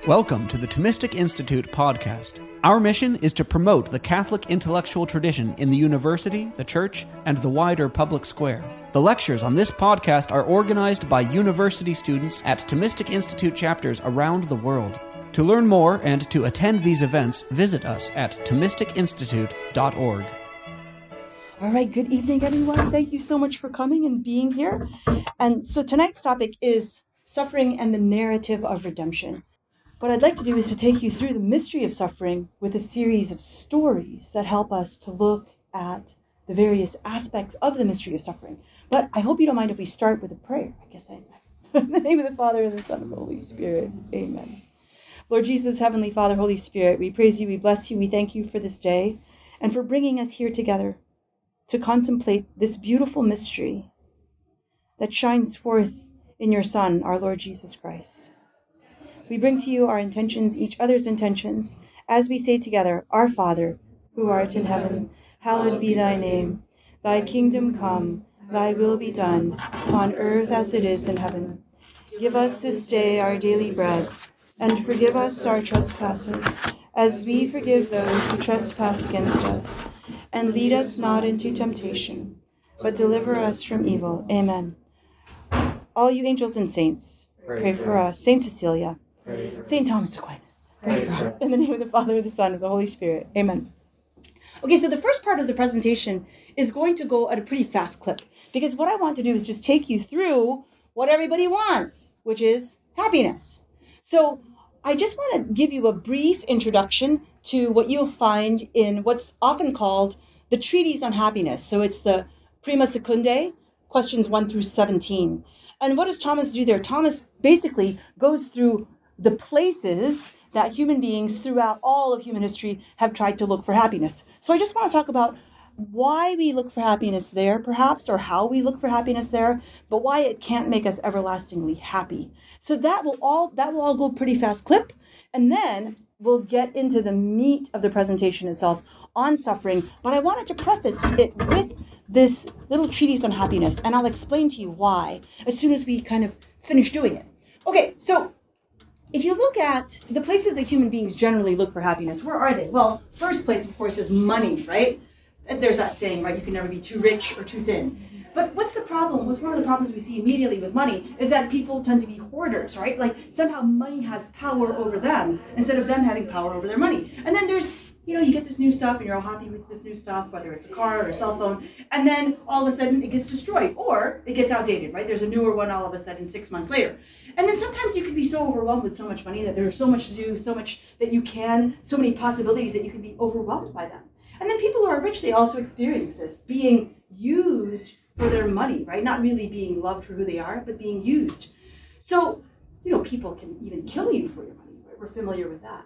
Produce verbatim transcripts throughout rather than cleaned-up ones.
Welcome to the Thomistic Institute podcast. Our mission is to promote the Catholic intellectual tradition in the university, the church, and the wider public square. The lectures on this podcast are organized by university students at Thomistic Institute chapters around the world. To learn more and to attend these events, visit us at thomistic institute dot org. All right, good evening, everyone. Thank you so much for coming and being here. And so tonight's topic is suffering and the narrative of redemption. What I'd like to do is to take you through the mystery of suffering with a series of stories that help us to look at the various aspects of the mystery of suffering. But I hope you don't mind if we start with a prayer. I guess I, in the name of the Father, and the Son, and the Holy Spirit. Amen. Lord Jesus, Heavenly Father, Holy Spirit, we praise you, we bless you, we thank you for this day and for bringing us here together to contemplate this beautiful mystery that shines forth in your Son, our Lord Jesus Christ. We bring to you our intentions, each other's intentions, as we say together, Our Father, who art in heaven, hallowed be thy name. Thy kingdom come, thy will be done, on earth as it is in heaven. Give us this day our daily bread, and forgive us our trespasses, as we forgive those who trespass against us. And lead us not into temptation, but deliver us from evil. Amen. All you angels and saints, pray, pray for us. us. Saint Cecilia, Saint Thomas Aquinas, pray, pray for us. In the name of the Father, the Son, and the Holy Spirit. Amen. Okay, so the first part of the presentation is going to go at a pretty fast clip, because what I want to do is just take you through what everybody wants, which is happiness. So I just want to give you a brief introduction to what you'll find in what's often called the Treatise on Happiness. So it's the Prima Secundae, questions one through seventeen. And what does Thomas do there? Thomas basically goes through the places that human beings throughout all of human history have tried to look for happiness. So I just want to talk about why we look for happiness there, perhaps, or how we look for happiness there, but why it can't make us everlastingly happy. So that will all that will all go pretty fast clip, and then we'll get into the meat of the presentation itself on suffering. But I wanted to preface it with this little treatise on happiness, and I'll explain to you why as soon as we kind of finish doing it. Okay, so if you look at the places that human beings generally look for happiness, where are they? Well, first place, of course, is money, right? There's that saying, right? You can never be too rich or too thin. But what's the problem? What's one of the problems we see immediately with money is that people tend to be hoarders, right? Like somehow money has power over them instead of them having power over their money. And then there's, you know, you get this new stuff and you're all happy with this new stuff, whether it's a car or a cell phone, and then all of a sudden it gets destroyed or it gets outdated, right? There's a newer one all of a sudden six months later. And then sometimes you can be so overwhelmed with so much money that there's so much to do, so much that you can, so many possibilities that you can be overwhelmed by them. And then people who are rich, they also experience this, being used for their money, right? Not really being loved for who they are, but being used. So, you know, people can even kill you for your money, right? We're familiar with that.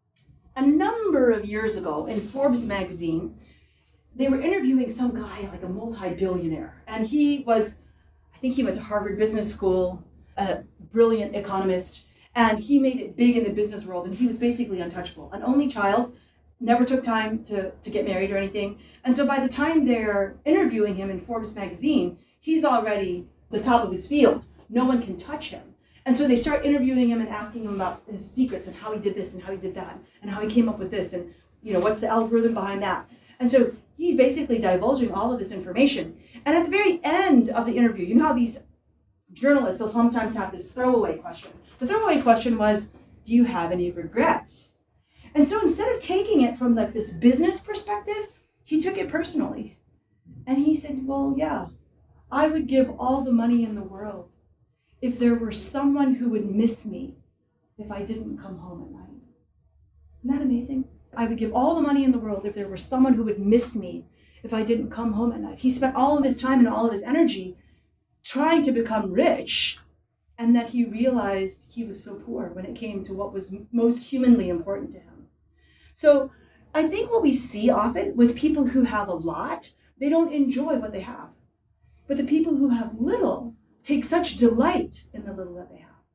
A number of years ago in Forbes magazine, they were interviewing some guy, like a multi-billionaire. And he was, I think he went to Harvard Business School, a brilliant economist, and he made it big in the business world, and he was basically untouchable. An only child, never took time to, to get married or anything. And so by the time they're interviewing him in Forbes magazine, he's already the top of his field. No one can touch him. And so they start interviewing him and asking him about his secrets and how he did this and how he did that and how he came up with this and, you know, what's the algorithm behind that. And so he's basically divulging all of this information. And at the very end of the interview, you know how these journalists will sometimes have this throwaway question. The throwaway question was, do you have any regrets? And so instead of taking it from like this business perspective, he took it personally. And he said, well, yeah, I would give all the money in the world if there were someone who would miss me if I didn't come home at night. Isn't that amazing? I would give all the money in the world if there were someone who would miss me if I didn't come home at night. He spent all of his time and all of his energy trying to become rich, and that he realized he was so poor when it came to what was most humanly important to him. So I think what we see often with people who have a lot, they don't enjoy what they have. But the people who have little take such delight in the little that they have.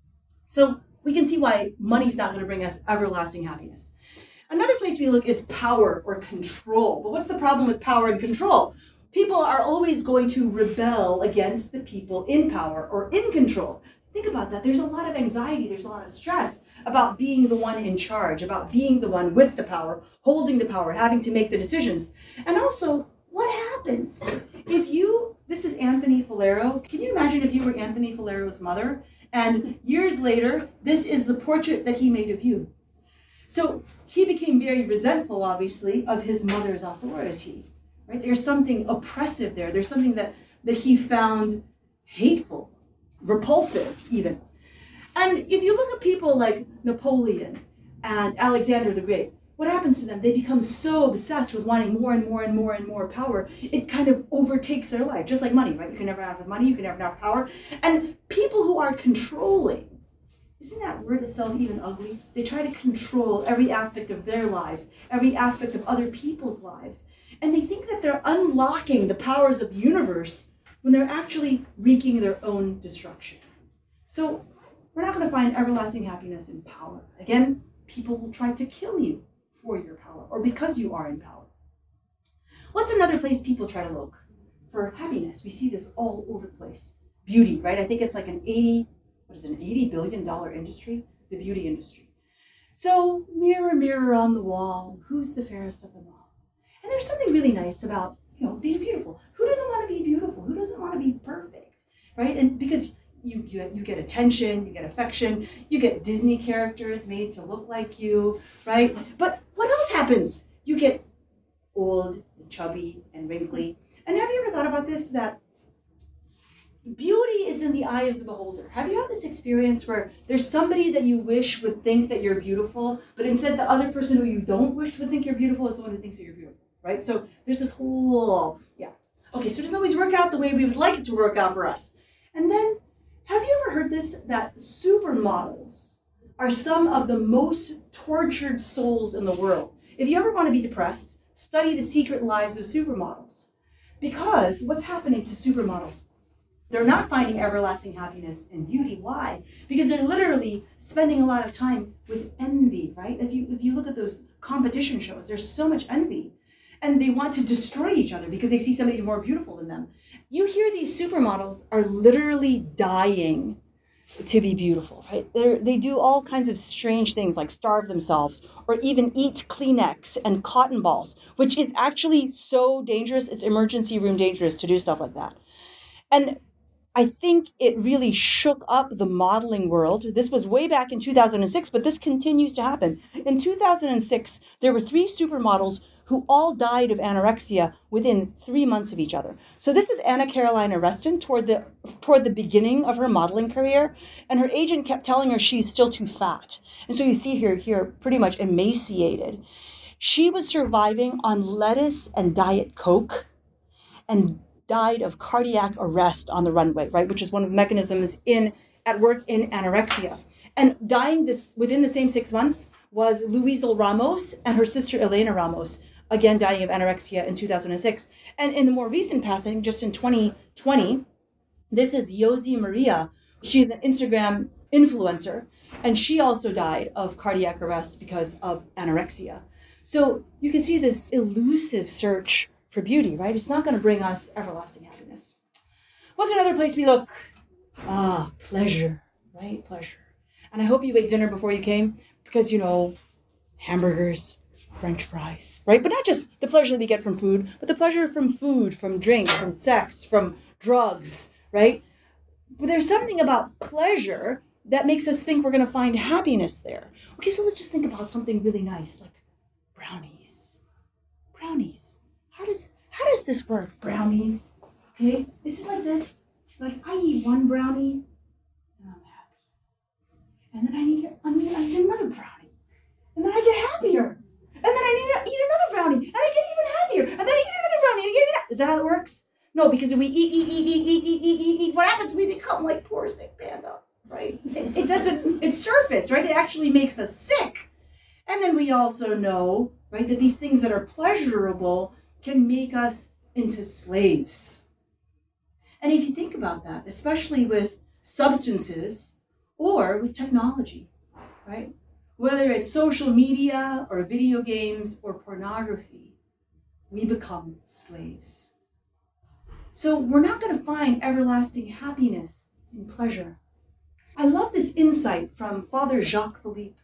So we can see why money's not going to bring us everlasting happiness. Another place we look is power or control. But what's the problem with power and control? People are always going to rebel against the people in power or in control. Think about that. There's a lot of anxiety. There's a lot of stress about being the one in charge, about being the one with the power, holding the power, having to make the decisions. And also, what happens if you, this is Anthony Falero. Can you imagine if you were Anthony Falero's mother? And years later, this is the portrait that he made of you. So he became very resentful, obviously, of his mother's authority. Right? There's something oppressive there. There's something that, that he found hateful, repulsive even. And if you look at people like Napoleon and Alexander the Great, what happens to them? They become so obsessed with wanting more and more and more and more power, it kind of overtakes their life, just like money, right? You can never have enough money, you can never have power. And people who are controlling, isn't that word itself even ugly? They try to control every aspect of their lives, every aspect of other people's lives. And they think that they're unlocking the powers of the universe when they're actually wreaking their own destruction. So we're not going to find everlasting happiness in power. Again, people will try to kill you for your power or because you are in power. What's another place people try to look for happiness? We see this all over the place. Beauty, right? I think it's like an eighty, what is it, an eighty billion dollars industry, the beauty industry. So mirror, mirror on the wall, who's the fairest of them all? And there's something really nice about, you know, being beautiful. Who doesn't want to be beautiful? Who doesn't want to be perfect, right? And because you, you, you get attention, you get affection, you get Disney characters made to look like you, right? But what else happens? You get old and chubby and wrinkly. And have you ever thought about this, that beauty is in the eye of the beholder? Have you had this experience where there's somebody that you wish would think that you're beautiful, but instead the other person who you don't wish would think you're beautiful is the one who thinks that you're beautiful, right? So there's this whole, yeah. Okay, so it doesn't always work out the way we would like it to work out for us. And then, have you ever heard this, that supermodels are some of the most tortured souls in the world? If you ever want to be depressed, study the secret lives of supermodels. Because what's happening to supermodels? They're not finding everlasting happiness and beauty. Why? Because they're literally spending a lot of time with envy, right? If you, if you look at those competition shows, there's so much envy. And they want to destroy each other because they see somebody more beautiful than them. You hear these supermodels are literally dying to be beautiful, right? They're, they do all kinds of strange things like starve themselves or even eat Kleenex and cotton balls, which is actually so dangerous. It's emergency room dangerous to do stuff like that. And I think it really shook up the modeling world. This was way back in two thousand six, but this continues to happen. In two thousand six, there were three supermodels who all died of anorexia within three months of each other. So this is Anna Carolina Reston toward the toward the beginning of her modeling career, and her agent kept telling her she's still too fat. And so you see her here pretty much emaciated. She was surviving on lettuce and Diet Coke and died of cardiac arrest on the runway, right, which is one of the mechanisms in at work in anorexia. And dying this within the same six months was Luisel Ramos and her sister Elena Ramos, again dying of anorexia in two thousand six. And in the more recent past, I think just in twenty twenty, this is Yosi Maria. She's an Instagram influencer, and she also died of cardiac arrest because of anorexia. So you can see this elusive search for beauty, right? It's not going to bring us everlasting happiness. What's another place we look? Ah, pleasure, right? Pleasure. And I hope you ate dinner before you came because, you know, hamburgers, French fries, right? But not just the pleasure that we get from food, but the pleasure from food, from drink, from sex, from drugs, right? But there's something about pleasure that makes us think we're going to find happiness there. Okay, so let's just think about something really nice, like brownies. Brownies. How does how does this work, brownies? Okay, is it like this? Like I eat one brownie and I'm happy, and then I need I mean I need another brownie, and then I get happier, and then I need to eat another brownie, and I get even happier, and then I eat another brownie, and I get even. Is that how it works? No, because if we eat eat eat eat eat eat eat eat eat, what happens? We become like poor sick panda, right? It, it doesn't. It's surface, right? It actually makes us sick, and then we also know, right, that these things that are pleasurable can make us into slaves. And if you think about that, especially with substances or with technology, right? Whether it's social media or video games or pornography, we become slaves. So we're not going to find everlasting happiness in pleasure. I love this insight from Father Jacques Philippe.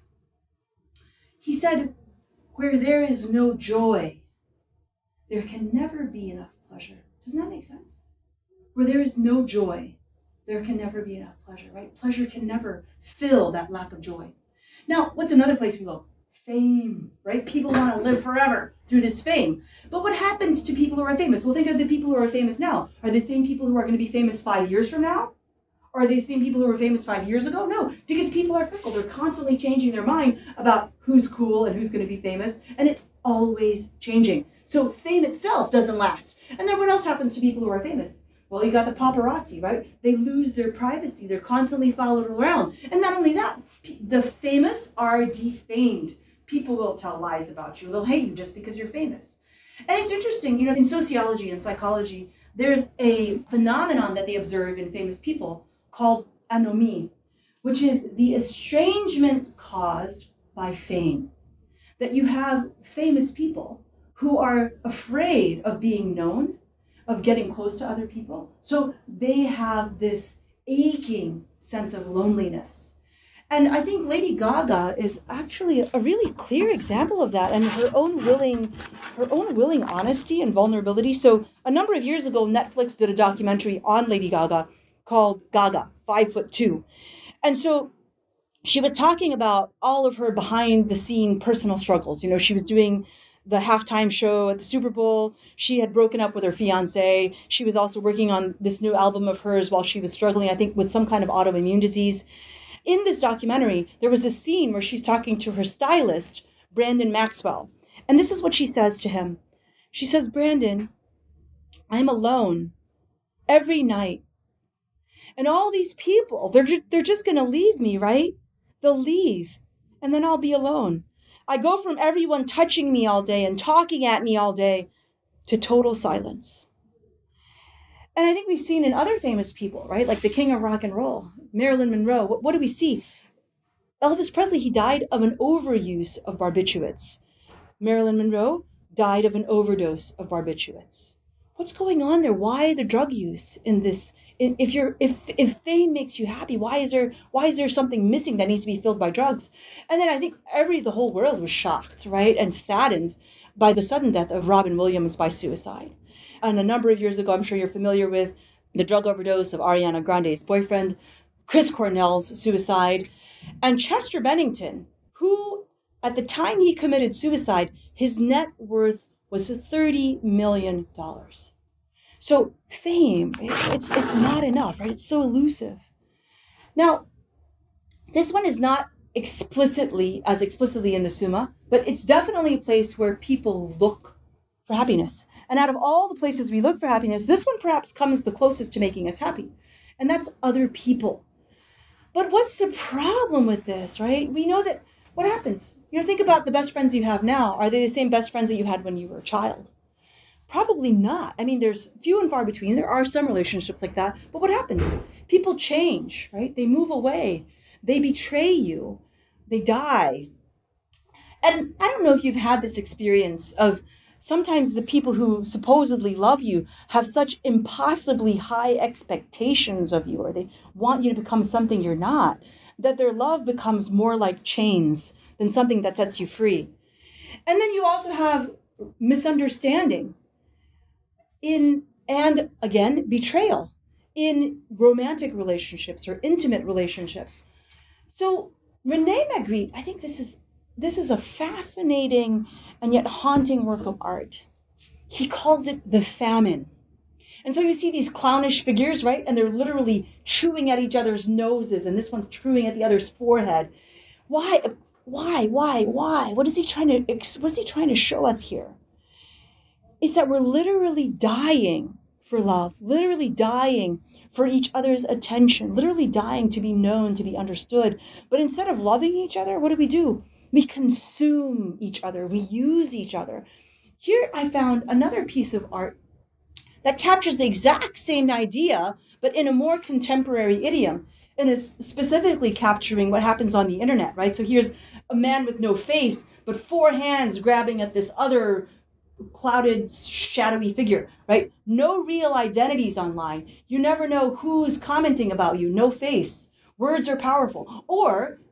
He said, where there is no joy, there can never be enough pleasure. Doesn't that make sense? Where there is no joy, there can never be enough pleasure, right? Pleasure can never fill that lack of joy. Now, what's another place we look? Fame, right? People want to live forever through this fame. But what happens to people who are famous? Well, think of the people who are famous now. Are they the same people who are going to be famous five years from now? Or are they the same people who were famous five years ago? No, because people are fickle. They're constantly changing their mind about who's cool and who's going to be famous, and it's always changing. So fame itself doesn't last. And then what else happens to people who are famous? Well, you got the paparazzi, right? They lose their privacy. They're constantly followed around. And not only that, the famous are defamed. People will tell lies about you. They'll hate you just because you're famous. And it's interesting, you know, in sociology and psychology, there's a phenomenon that they observe in famous people called anomie, which is the estrangement caused by fame. That you have famous people who are afraid of being known, of getting close to other people. So they have this aching sense of loneliness. And I think Lady Gaga is actually a really clear example of that, and her own willing, her own willing honesty and vulnerability. So a number of years ago, Netflix did a documentary on Lady Gaga called Gaga, Five Foot Two. And so she was talking about all of her behind the scene personal struggles. You know, she was doing the halftime show at the Super Bowl. She had broken up with her fiance. She was also working on this new album of hers while she was struggling, I think, with some kind of autoimmune disease. In this documentary, there was a scene where she's talking to her stylist, Brandon Maxwell. And this is what she says to him. She says, Brandon, I'm alone every night. And all these people, they're, they're just going to leave me, right? They'll leave, and then I'll be alone. I go from everyone touching me all day and talking at me all day to total silence. And I think we've seen in other famous people, right? Like the king of rock and roll, Marilyn Monroe. What, what do we see? Elvis Presley, he died of an overuse of barbiturates. Marilyn Monroe died of an overdose of barbiturates. What's going on there? Why the drug use in this? If you're, if if fame makes you happy, why is there why is there something missing that needs to be filled by drugs? And then I think every the whole world was shocked, right, and saddened by the sudden death of Robin Williams by suicide. And a number of years ago, I'm sure you're familiar with the drug overdose of Ariana Grande's boyfriend, Chris Cornell's suicide, and Chester Bennington, who at the time he committed suicide, his net worth was thirty million dollars. So fame, it's it's not enough, right? It's so elusive. Now, this one is not explicitly, as explicitly in the Summa, but it's definitely a place where people look for happiness. And out of all the places we look for happiness, this one perhaps comes the closest to making us happy. And that's other people. But what's the problem with this, right? We know that what happens? You know, think about the best friends you have now. Are they the same best friends that you had when you were a child? Probably not. I mean, there's few and far between. There are some relationships like that. But what happens? People change, right? They move away. They betray you. They die. And I don't know if you've had this experience of sometimes the people who supposedly love you have such impossibly high expectations of you, or they want you to become something you're not, that their love becomes more like chains than something that sets you free. And then you also have misunderstanding. In, and again, betrayal in romantic relationships or intimate relationships. So René Magritte, I think this is this is a fascinating and yet haunting work of art. He calls it the famine. And so you see these clownish figures, right? And they're literally chewing at each other's noses, and this one's chewing at the other's forehead. Why? Why? Why? Why? What is he trying to? What is he trying to show us here? It's that we're literally dying for love, literally dying for each other's attention, literally dying to be known, to be understood. But instead of loving each other, what do we do? We consume each other. We use each other. Here I found another piece of art that captures the exact same idea, but in a more contemporary idiom, and is specifically capturing what happens on the internet, right? So here's a man with no face, but four hands grabbing at this other clouded, shadowy figure, right? No real identities online. You never know who's commenting about you. No face. Words are powerful. Or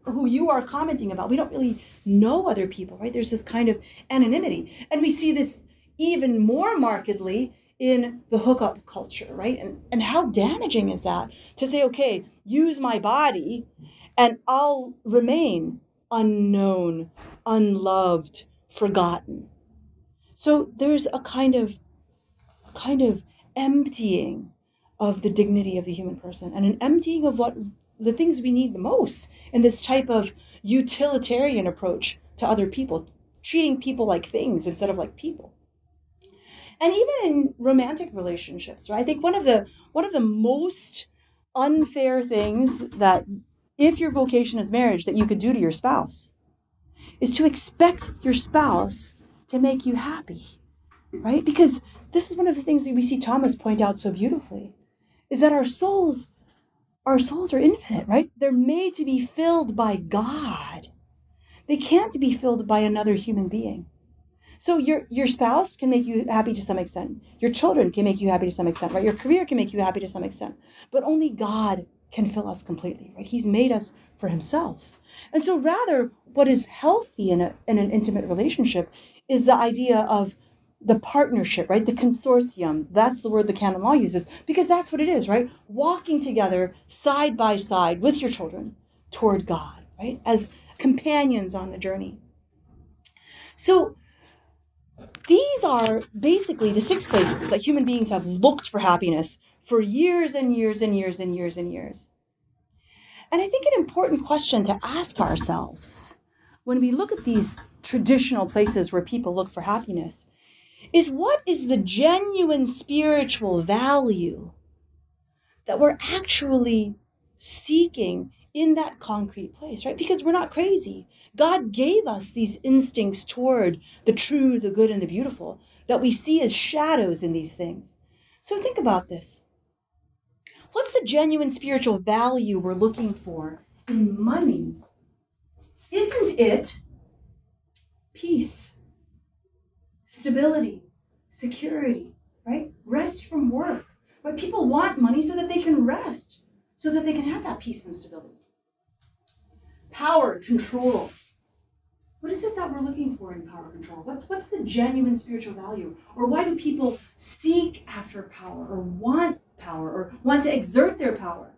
who you are commenting about, we don't really know other people, right? There's this kind of anonymity. And we see this even more markedly in the hookup culture, right? And, and how damaging is that to say, okay, use my body and I'll remain unknown, unloved, forgotten. So there's a kind of, kind of emptying of the dignity of the human person and an emptying of what the things we need the most in this type of utilitarian approach to other people, treating people like things instead of like people. And even in romantic relationships, right? I think one of the one of the most unfair things that if your vocation is marriage that you could do to your spouse is to expect your spouse to make you happy, right? Because this is one of the things that we see Thomas point out so beautifully, is that our souls, our souls are infinite, right? They're made to be filled by God. They can't be filled by another human being. So your your spouse can make you happy to some extent. Your children can make you happy to some extent, right? Your career can make you happy to some extent. But only God can fill us completely, right? He's made us for himself. And so rather, what is healthy in, a, in an intimate relationship is the idea of the partnership, right? The consortium. That's the word the canon law uses, because that's what it is, right? Walking together side by side with your children toward God, right? As companions on the journey. So these are basically the six places that human beings have looked for happiness for years and years and years and years and years. And I think an important question to ask ourselves when we look at these traditional places where people look for happiness is, what is the genuine spiritual value that we're actually seeking in that concrete place, right? Because we're not crazy. God gave us these instincts toward the true, the good, and the beautiful that we see as shadows in these things. So think about this. What's the genuine spiritual value we're looking for in money? Isn't it peace, stability, security, right? Rest from work. Right? People want money so that they can rest, so that they can have that peace and stability. Power, control. What is it that we're looking for in power control? What's, what's the genuine spiritual value? Or why do people seek after power or want power or want to exert their power?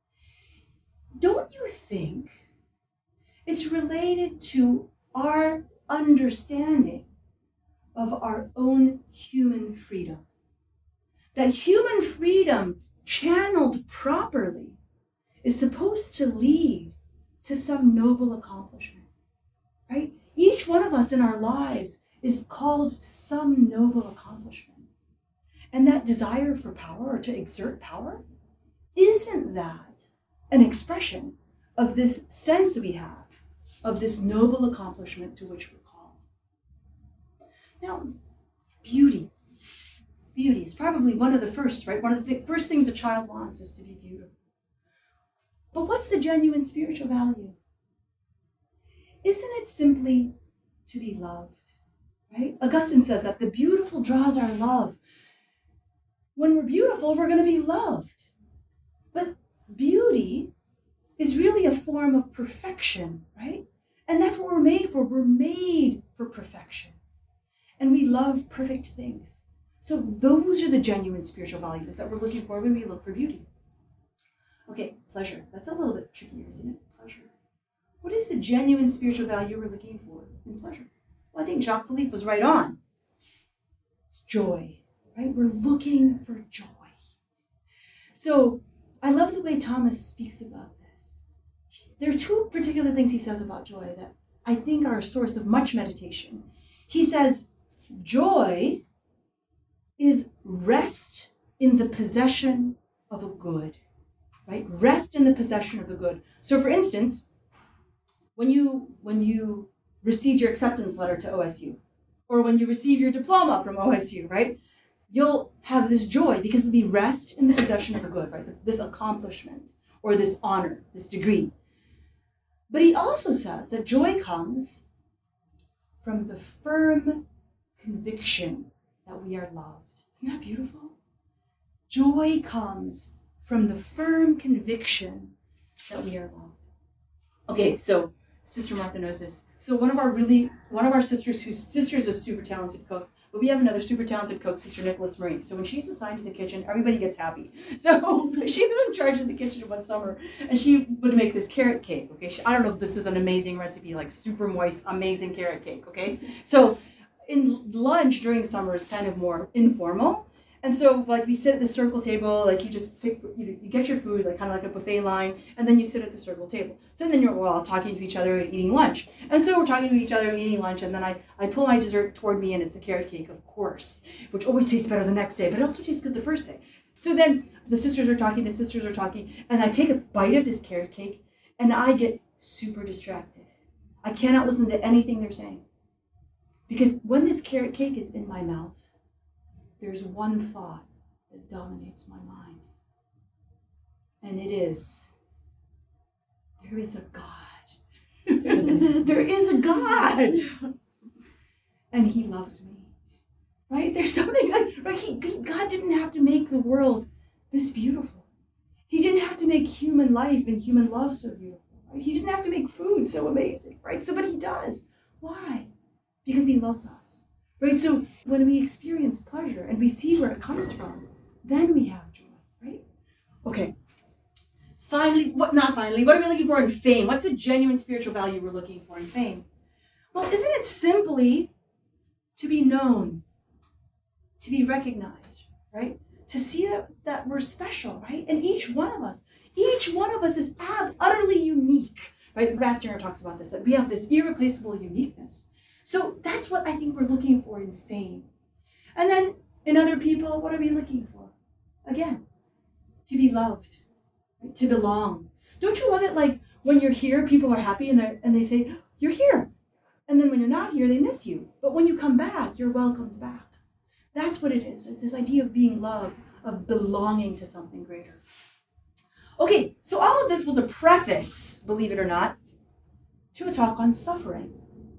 Don't you think it's related to our understanding of our own human freedom? That human freedom, channeled properly, is supposed to lead to some noble accomplishment, right? Each one of us in our lives is called to some noble accomplishment. And that desire for power, or to exert power, isn't that an expression of this sense we have of this noble accomplishment to which we're called? Now, beauty. Beauty is probably one of the first, right? One of the th- first things a child wants is to be beautiful. But what's the genuine spiritual value? Isn't it simply to be loved, right? Augustine says that the beautiful draws our love. When we're beautiful, we're going to be loved. But beauty is really a form of perfection, right? And that's what we're made for. We're made for perfection. And we love perfect things. So those are the genuine spiritual values that we're looking for when we look for beauty. Okay, pleasure. That's a little bit trickier, isn't it? Pleasure. What is the genuine spiritual value we're looking for in pleasure? Well, I think Jacques Philippe was right on. It's joy, right? We're looking for joy. So I love the way Thomas speaks about this. There are two particular things he says about joy that I think are a source of much meditation. He says, joy is rest in the possession of a good, right? Rest in the possession of the good. So for instance, when you when you received your acceptance letter to O S U, or when you receive your diploma from O S U, right? You'll have this joy because it'll be rest in the possession of a good, right? This accomplishment or this honor, this degree. But he also says that joy comes from the firm conviction that we are loved. Isn't that beautiful? Joy comes from the firm conviction that we are loved. Okay, so Sister Martha knows this. So one of our really, one of our sisters, whose sister is a super talented cook, but we have another super talented cook, Sister Nicholas Marie. So when she's assigned to the kitchen, everybody gets happy. So she was in charge of the kitchen one summer, and she would make this carrot cake. Okay, she, I don't know if this is an amazing recipe, like super moist, amazing carrot cake. Okay, so in lunch during the summer is kind of more informal. And so, like, we sit at the circle table, like, you just pick, you, you get your food, like, kind of like a buffet line, and then you sit at the circle table. So then you're, well, talking to each other and eating lunch. And so we're talking to each other and eating lunch, and then I, I pull my dessert toward me, and it's the carrot cake, of course, which always tastes better the next day, but it also tastes good the first day. So then the sisters are talking, the sisters are talking, and I take a bite of this carrot cake, and I get super distracted. I cannot listen to anything they're saying. Because when this carrot cake is in my mouth, there's one thought that dominates my mind. And it is, there is a God. There is a God. And he loves me. Right? There's something like, right? He, God didn't have to make the world this beautiful. He didn't have to make human life and human love so beautiful. Right? He didn't have to make food so amazing. Right? So, but he does. Why? Because he loves us. Right, so when we experience pleasure and we see where it comes from, then we have joy, right? Okay. Finally, what? Not finally. What are we looking for in fame? What's the genuine spiritual value we're looking for in fame? Well, isn't it simply to be known, to be recognized, right? To see that, that we're special, right? And each one of us, each one of us is ab- utterly unique, right? Ratzinger talks about this, that we have this irreplaceable uniqueness. So that's what I think we're looking for in fame. And then in other people, what are we looking for? Again, to be loved, right? To belong. Don't you love it like when you're here, people are happy and, and they say, you're here. And then when you're not here, they miss you. But when you come back, you're welcomed back. That's what it is. It's this idea of being loved, of belonging to something greater. Okay, so all of this was a preface, believe it or not, to a talk on suffering.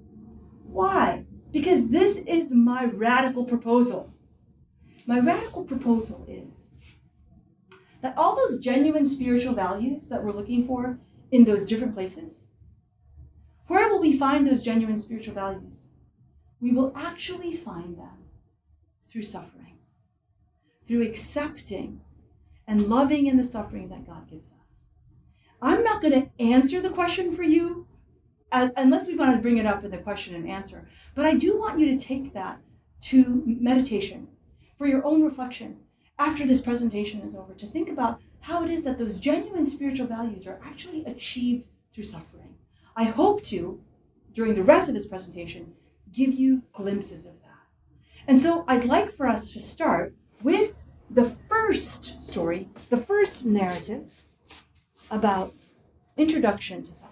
Why? Because this is my radical proposal. My radical proposal is that all those genuine spiritual values that we're looking for in those different places, where will we find those genuine spiritual values? We will actually find them through suffering, through accepting and loving in the suffering that God gives us. I'm not going to answer the question for you, As, unless we want to bring it up in the question and answer. But I do want you to take that to meditation, for your own reflection, after this presentation is over, to think about how it is that those genuine spiritual values are actually achieved through suffering. I hope to, during the rest of this presentation, give you glimpses of that. And so I'd like for us to start with the first story, the first narrative about introduction to suffering.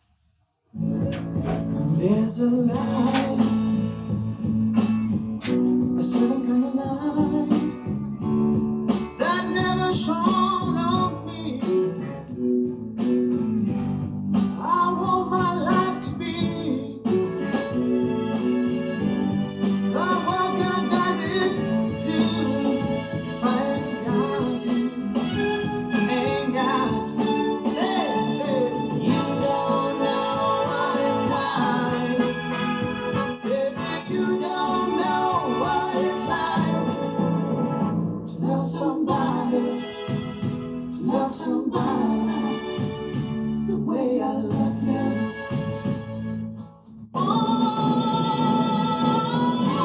There's a light, a certain kind of light that never shone on me. I want my life to be the what God does it do. If I ain't got you, ain't got you, hey, hey, you don't know what it's like. Baby, you don't know what it's like to love somebody, to love somebody the way I love you. Oh, you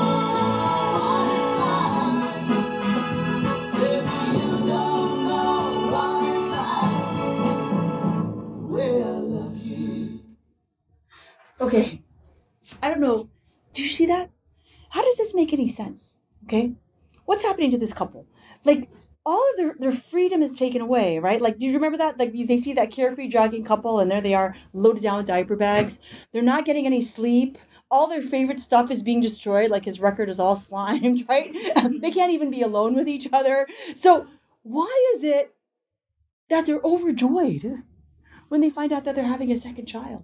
don't know what it's like. Baby, you don't know what it's like the way I love you. Okay, I don't know. Do you see that? How does this make any sense? Okay, what's happening to this couple? Like, all of their, their freedom is taken away, right? Like, do you remember that? Like, they see that carefree jogging couple, and there they are, loaded down with diaper bags. They're not getting any sleep. All their favorite stuff is being destroyed, like his record is all slimed, right? They can't even be alone with each other. So why is it that they're overjoyed when they find out that they're having a second child?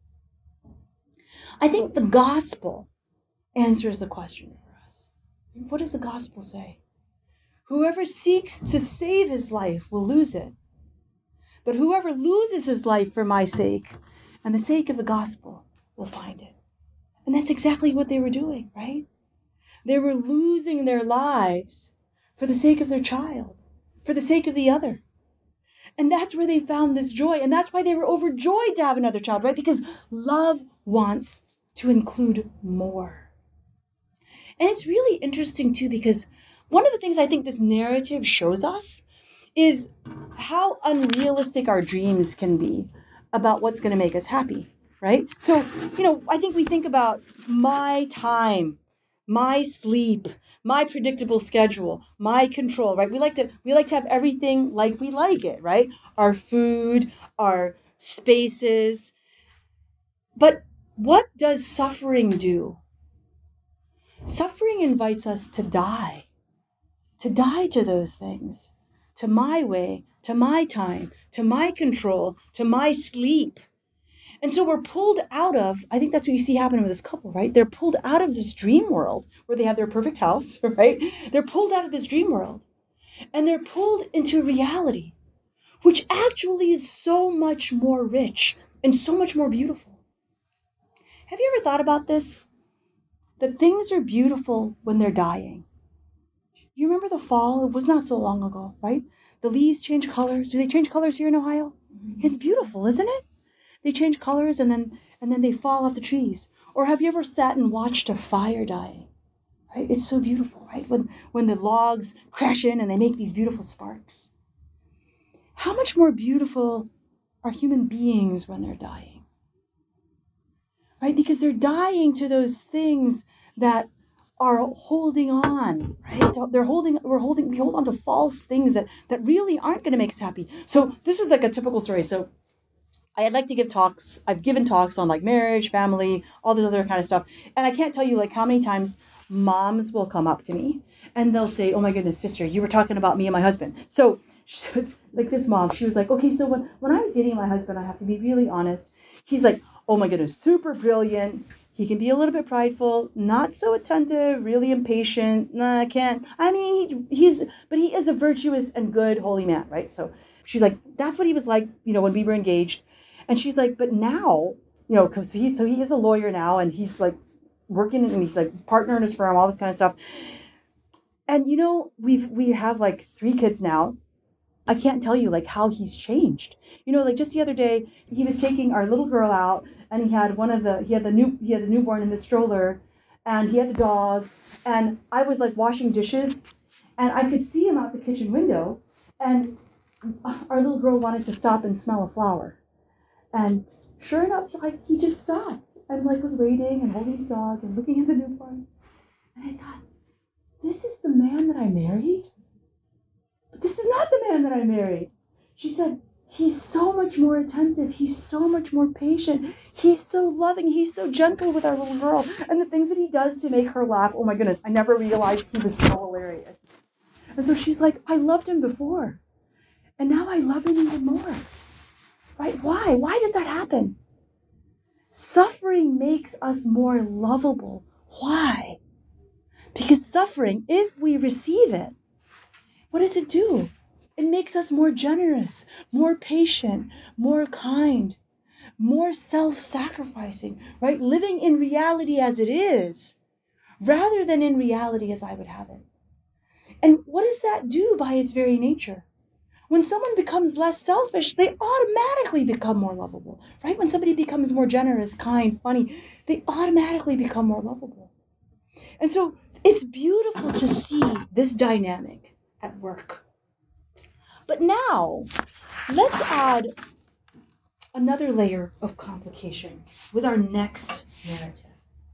I think the gospel answers the question for us. What does the gospel say? Whoever seeks to save his life will lose it. But whoever loses his life for my sake and the sake of the gospel will find it. And that's exactly what they were doing, right? They were losing their lives for the sake of their child, for the sake of the other. And that's where they found this joy. And that's why they were overjoyed to have another child, right? Because love wants to include more. And it's really interesting, too, because one of the things I think this narrative shows us is how unrealistic our dreams can be about what's going to make us happy, right? So, you know, I think we think about my time, my sleep, my predictable schedule, my control, right? We like to we like to have everything like we like it, right? Our food, our spaces. But what does suffering do? Suffering invites us to die, to die to those things, to my way, to my time, to my control, to my sleep. And so we're pulled out of, I think that's what you see happening with this couple, right? They're pulled out of this dream world where they have their perfect house, right? They're pulled out of this dream world and they're pulled into reality, which actually is so much more rich and so much more beautiful. Have you ever thought about this? That things are beautiful when they're dying. You remember the fall? It was not so long ago, right? The leaves change colors. Do they change colors here in Ohio? Mm-hmm. It's beautiful, isn't it? They change colors and then and then they fall off the trees. Or have you ever sat and watched a fire dying? Right? It's so beautiful, right? When when the logs crash in and they make these beautiful sparks. How much more beautiful are human beings when they're dying? Right? Because they're dying to those things that are holding on, right? They're holding, we're holding, we hold on to false things that, that really aren't going to make us happy. So this is like a typical story. So I'd like to give talks. I've given talks on like marriage, family, all this other kind of stuff. And I can't tell you like how many times moms will come up to me and they'll say, oh my goodness, sister, you were talking about me and my husband. So like this mom, she was like, okay, so when, when I was dating my husband, I have to be really honest. He's like, oh my goodness, super brilliant. He can be a little bit prideful, not so attentive, really impatient. Nah, I can't. I mean, he, he's, but he is a virtuous and good holy man, right? So she's like, that's what he was like, you know, when we were engaged. And she's like, but now, you know, because he's, so he is a lawyer now and he's like working and he's like partner in his firm, all this kind of stuff. And, you know, we've, we have like three kids now. I can't tell you like how he's changed. You know, like just the other day, he was taking our little girl out and he had one of the, he had the new, he had the newborn in the stroller and he had the dog and I was like washing dishes and I could see him out the kitchen window and our little girl wanted to stop and smell a flower. And sure enough, like he just stopped and like was waiting and holding the dog and looking at the newborn. And I thought, this is the man that I married? But this is not the man that I married. She said, he's so much more attentive. He's so much more patient. He's so loving. He's so gentle with our little girl. And the things that he does to make her laugh, oh my goodness, I never realized he was so hilarious. And so she's like, I loved him before. And now I love him even more. Right? Why? Why does that happen? Suffering makes us more lovable. Why? Because suffering, if we receive it, what does it do? It makes us more generous, more patient, more kind, more self-sacrificing, right? Living in reality as it is, rather than in reality as I would have it. And what does that do by its very nature? When someone becomes less selfish, they automatically become more lovable, right? When somebody becomes more generous, kind, funny, they automatically become more lovable. And so it's beautiful to see this dynamic at work. But now, let's add another layer of complication with our next narrative.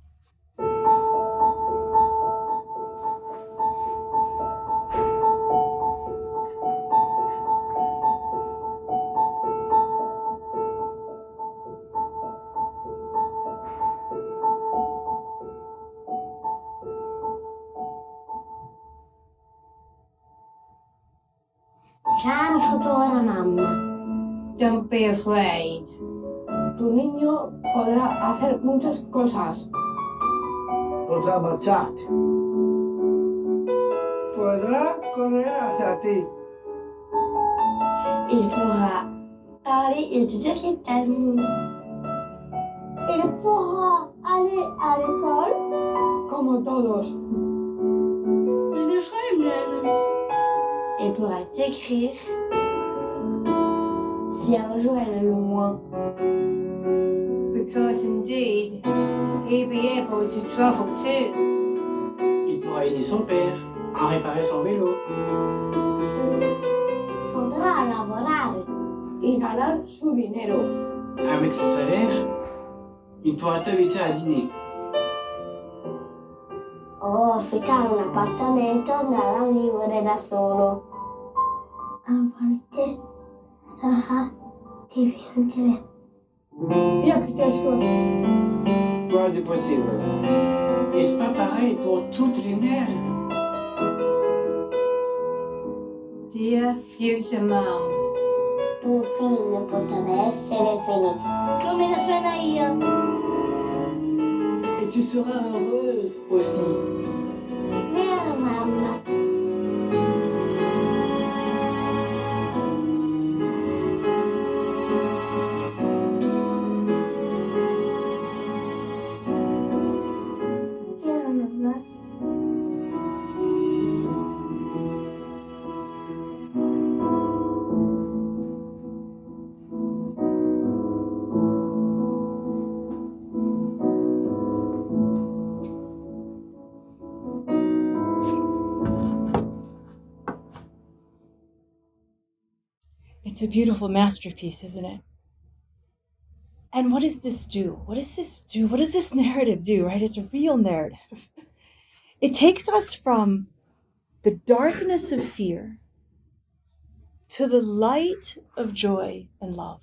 Claros junto a la mamá. Don't be afraid. Tu niño podrá hacer muchas cosas. Podrá marcharte. Podrá correr hacia ti. Il pourra Tari yetecekten. Il pourra aller à l'école Como todos. Il devra même. Et pourra t'écrire si un jour elle est loin. Because indeed, he'll be able to travel too. Il pourra aider son père à réparer son vélo. Potrà lavorare. Y ganar su dinero. Avec son salaire, il pourra t'inviter à dîner. O affittare un appartamento e andare a vivere da solo. A volte sarà difficile. Io capisco. Quoi de possible? Est-ce pas pareil pour toutes les mères? Dear future mom, Tuo figlio potrà essere felice. Come lo sono io. Et tu seras heureuse aussi. Vero mamma? Vero mamma? It's a beautiful masterpiece, isn't it? And what does this do? What does this do? What does this narrative do, right? It's a real narrative. It takes us from the darkness of fear to the light of joy and love.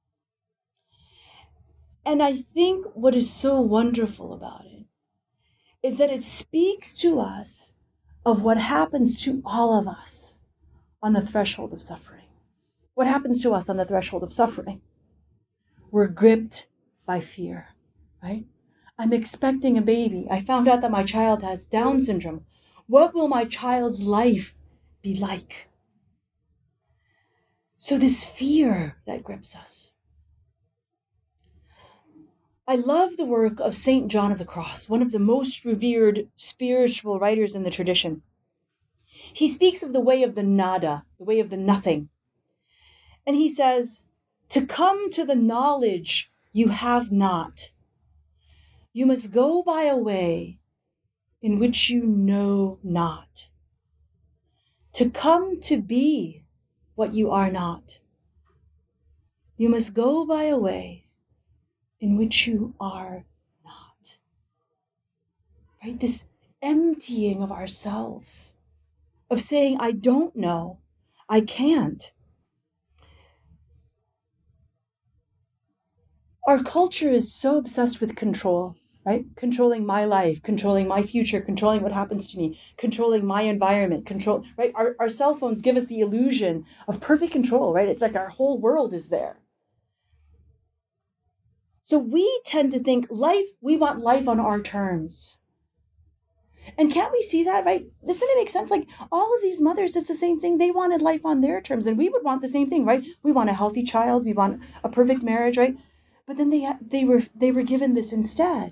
And I think what is so wonderful about it is that it speaks to us of what happens to all of us on the threshold of suffering. What happens to us on the threshold of suffering? We're gripped by fear, right? I'm expecting a baby. I found out that my child has Down syndrome. What will my child's life be like? So this fear that grips us. I love the work of Saint John of the Cross, one of the most revered spiritual writers in the tradition. He speaks of the way of the nada, the way of the nothing. And he says, to come to the knowledge you have not, you must go by a way in which you know not. To come to be what you are not, you must go by a way in which you are not. Right? This emptying of ourselves, of saying, I don't know, I can't. Our culture is so obsessed with control, right? Controlling my life, controlling my future, controlling what happens to me, controlling my environment, control, right? Our, our cell phones give us the illusion of perfect control, right? It's like our whole world is there. So we tend to think life, we want life on our terms. And can't we see that, right? Doesn't it make sense? Like all of these mothers, it's the same thing. They wanted life on their terms, and we would want the same thing, right? We want a healthy child. We want a perfect marriage, right? But then they they were they were given this instead.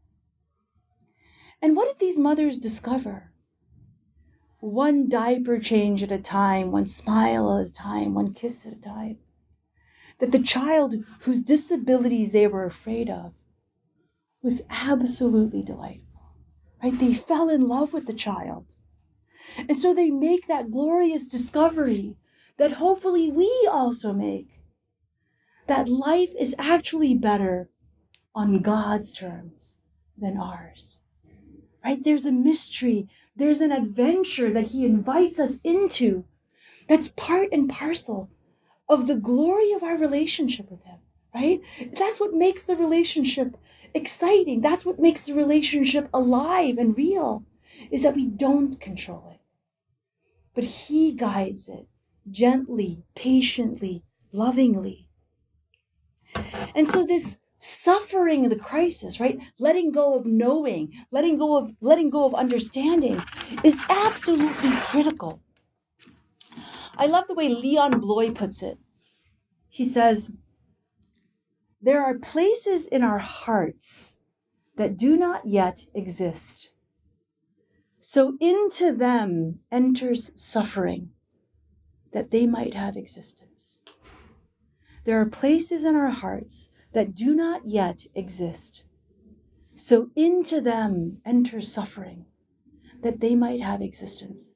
And what did these mothers discover? One diaper change at a time, one smile at a time, one kiss at a time. That the child whose disabilities they were afraid of was absolutely delightful, right? They fell in love with the child. And so they make that glorious discovery that hopefully we also make, that life is actually better on God's terms than ours, right? There's a mystery, there's an adventure that he invites us into that's part and parcel of the glory of our relationship with him, right? That's what makes the relationship exciting. That's what makes the relationship alive and real, is that we don't control it, but he guides it gently, patiently, lovingly. And so this suffering of the crisis, right? Letting go of knowing, letting go of letting go of understanding is absolutely critical. I love the way Leon Bloy puts it. he says, there are places in our hearts that do not yet exist. So into them enters suffering, that they might have existence. There are places in our hearts that do not yet exist. So into them enters suffering, that they might have existence.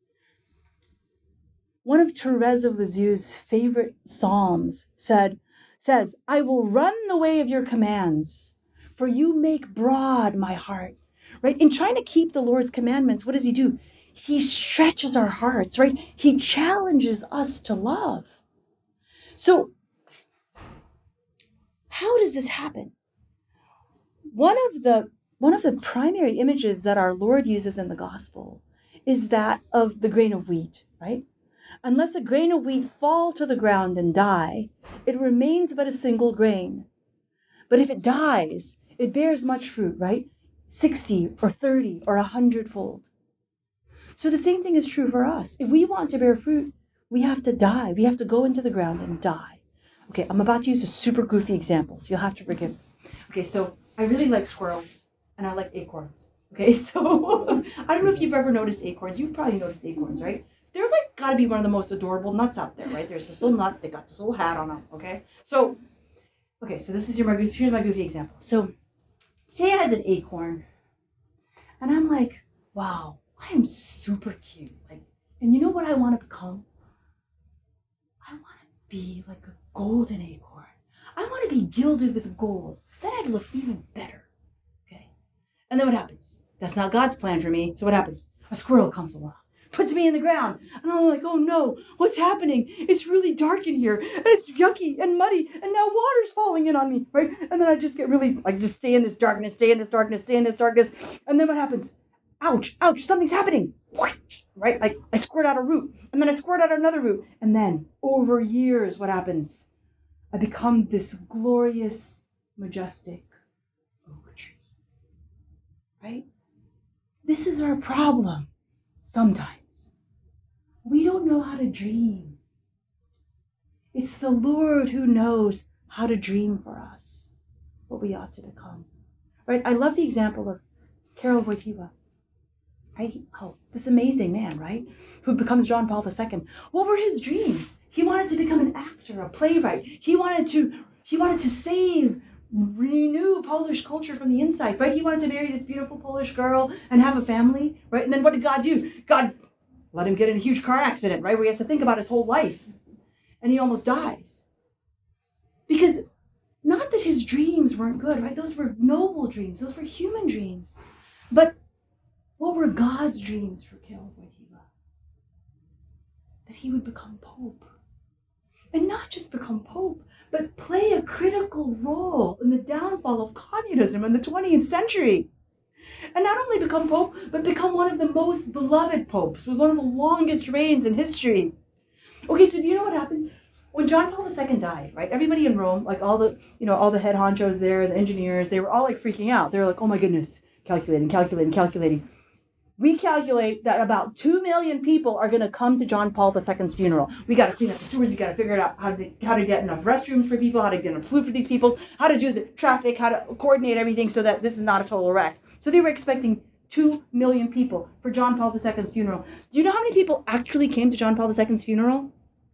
One of Therese of Lisieux's favorite psalms said, says, I will run the way of your commands, for you make broad my heart. Right? In trying to keep the Lord's commandments, what does he do? He stretches our hearts, right? He challenges us to love. So, how does this happen? One of the one of the primary images that our Lord uses in the gospel is that of the grain of wheat, right? Unless a grain of wheat fall to the ground and die, it remains but a single grain. But if it dies, it bears much fruit, right? sixty or thirty or a hundredfold. So the same thing is true for us. If we want to bear fruit, we have to die. We have to go into the ground and die. Okay, I'm about to use a super goofy example, so you'll have to forgive me. Okay, so I really like squirrels, and I like acorns. Okay, so I don't know if you've ever noticed acorns. You've probably noticed acorns, right? They're like gotta be one of the most adorable nuts out there, right? There's this little nut, they got this little hat on them, okay? So, okay, so this is your, here's my goofy example. So, say I has an acorn, and I'm like, wow, I am super cute. Like, and you know what I want to become? I want to be like a golden acorn. I want to be gilded with gold. Then I'd look even better. Okay. And then what happens? That's not God's plan for me. So what happens? A squirrel comes along, puts me in the ground, and I'm like, oh no, what's happening? It's really dark in here, and it's yucky and muddy, and now water's falling in on me, right? And then I just get really, I just stay in this darkness, stay in this darkness, stay in this darkness, and then what happens? Ouch, ouch, something's happening, right? I, I squirt out a root, and then I squirt out another root, and then over years, what happens? I become this glorious, majestic oak tree, right? This is our problem sometimes. We don't know how to dream. It's the Lord who knows how to dream for us, what we ought to become. Right? I love the example of Karol Wojtyła. Right? Oh, this amazing man, right? Who becomes John Paul the Second. What were his dreams? He wanted to become an actor, a playwright. He wanted to, he wanted to save, renew Polish culture from the inside, right? He wanted to marry this beautiful Polish girl and have a family, right? And then what did God do? God let him get in a huge car accident, right? Where he has to think about his whole life. And he almost dies. Because not that his dreams weren't good, right? Those were noble dreams. Those were human dreams. But what were God's dreams for Karol Wojtyła? That he would become Pope. And not just become Pope, but play a critical role in the downfall of communism in the twentieth century. And not only become Pope, but become one of the most beloved popes with one of the longest reigns in history. Okay, so do you know what happened? When John Paul the Second died, right? Everybody in Rome, like all the, you know, all the head honchos there, the engineers, they were all like freaking out. They were like, oh my goodness, calculating, calculating, calculating. We calculate that about two million people are going to come to John Paul the Second's funeral. We got to clean up the sewers. We got to figure out how to how to get enough restrooms for people, how to get enough food for these people, how to do the traffic, how to coordinate everything so that this is not a total wreck. So they were expecting two million people for John Paul the Second's funeral. Do you know how many people actually came to John Paul the Second's funeral?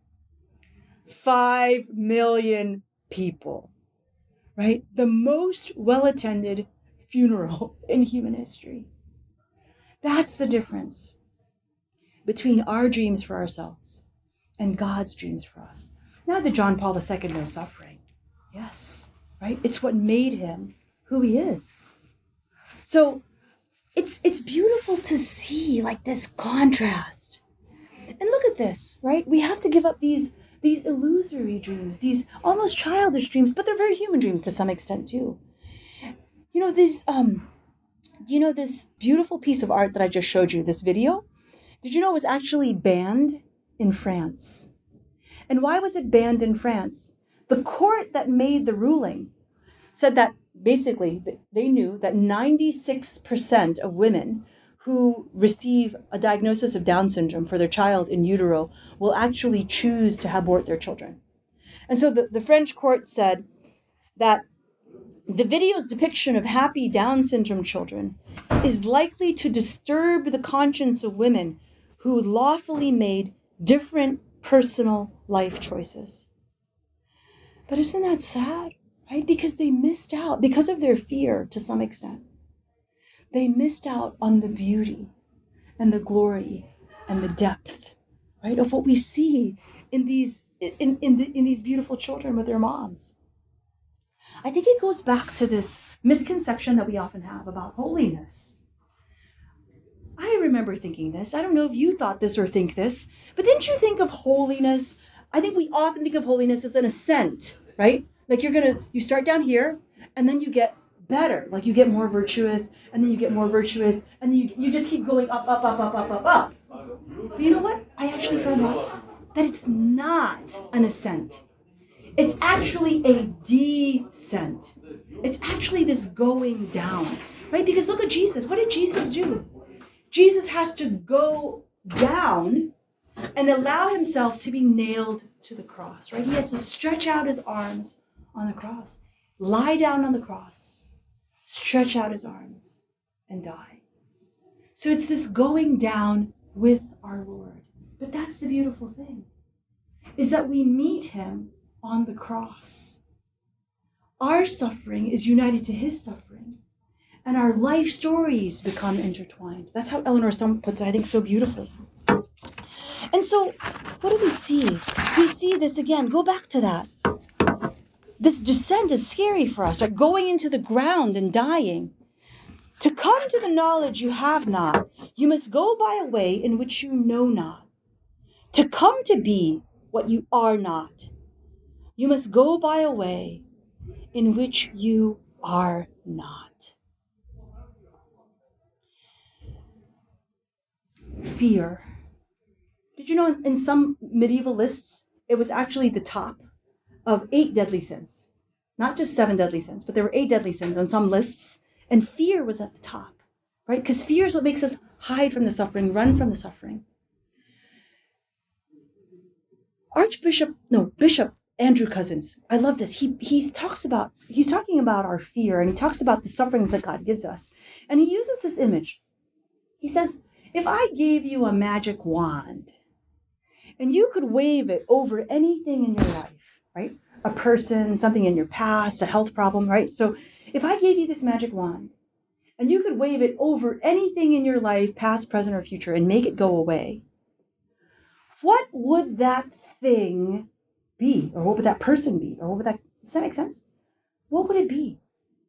Five million people, right? The most well-attended funeral in human history. That's the difference between our dreams for ourselves and God's dreams for us. Not that John Paul the Second knows suffering. Yes, right? It's what made him who he is. So it's it's beautiful to see like this contrast. And look at this, right? We have to give up these these illusory dreams, these almost childish dreams, but they're very human dreams to some extent too. You know, these um you know this beautiful piece of art that I just showed you, this video? Did you know it was actually banned in France? And why was it banned in France? The court that made the ruling said that basically they knew that ninety-six percent of women who receive a diagnosis of Down syndrome for their child in utero will actually choose to abort their children. And so the, the French court said that the video's depiction of happy Down syndrome children is likely to disturb the conscience of women who lawfully made different personal life choices. But isn't that sad, right? Because they missed out, because of their fear to some extent, they missed out on the beauty and the glory and the depth, right, of what we see in these in, in, the, in these beautiful children with their moms. I think it goes back to this misconception that we often have about holiness. I remember thinking this. I don't know if you thought this or think this, but didn't you think of holiness? I think we often think of holiness as an ascent, right? Like you're going to, you start down here and then you get better. Like you get more virtuous and then you get more virtuous and then you, you just keep going up, up, up, up, up, up, up. But you know what? I actually found out that it's not an ascent. It's actually a descent. It's actually this going down, right? Because look at Jesus. What did Jesus do? Jesus has to go down and allow himself to be nailed to the cross, right? He has to stretch out his arms on the cross, lie down on the cross, stretch out his arms, and die. So it's this going down with our Lord. But that's the beautiful thing, is that we meet him on the cross. Our suffering is united to his suffering, and our life stories become intertwined. That's how Eleanor Stone puts it, I think, so beautifully. And so, what do we see? We see this again. Go back to that. This descent is scary for us, right? Going into the ground and dying. To come to the knowledge you have not, you must go by a way in which you know not. To come to be what you are not, you must go by a way in which you are not. Fear. Did you know in some medieval lists, it was actually the top of eight deadly sins? Not just seven deadly sins, but there were eight deadly sins on some lists, and fear was at the top, right? Because fear is what makes us hide from the suffering, run from the suffering. Archbishop, no, Bishop Andrew Cousins, I love this. He he talks about, he's talking about our fear, and he talks about the sufferings that God gives us. And he uses this image. He says, if I gave you a magic wand, and you could wave it over anything in your life, right? A person, something in your past, a health problem, right? So if I gave you this magic wand, and you could wave it over anything in your life, past, present, or future, and make it go away, what would that thing be? Or what would that person be? Or what would that, does that make sense? What would it be?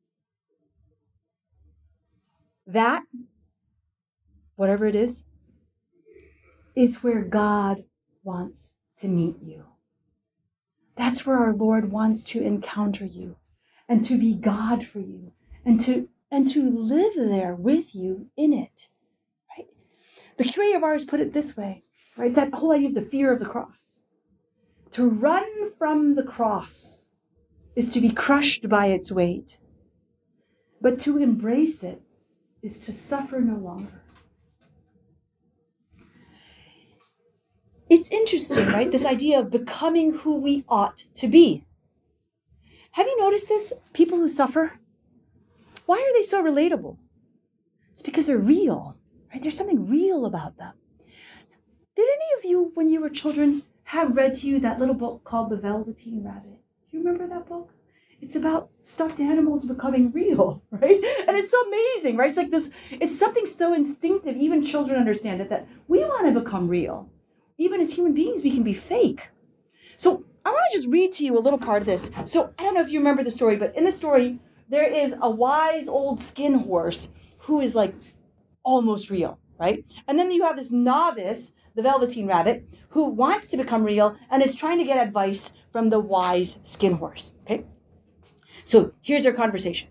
That, whatever it is, is where God wants to meet you. That's where our Lord wants to encounter you and to be God for you and to and to live there with you in it. Right? The Curé of Ars put it this way, right? That whole idea of the fear of the cross. To run from the cross is to be crushed by its weight, but to embrace it is to suffer no longer. It's interesting, right? This idea of becoming who we ought to be. Have you noticed this? People who suffer, why are they so relatable? It's because they're real, right? There's something real about them. Did any of you, when you were children, have read to you that little book called The Velveteen Rabbit? Do you remember that book? It's about stuffed animals becoming real, right? And it's so amazing, right? It's like this, it's something so instinctive, even children understand it, that we want to become real. Even as human beings, we can be fake. So I want to just read to you a little part of this. So I don't know if you remember the story, but in the story, there is a wise old skin horse who is like almost real, right? And then you have this novice, the Velveteen Rabbit, who wants to become real and is trying to get advice from the wise skin horse, okay? So here's their conversation.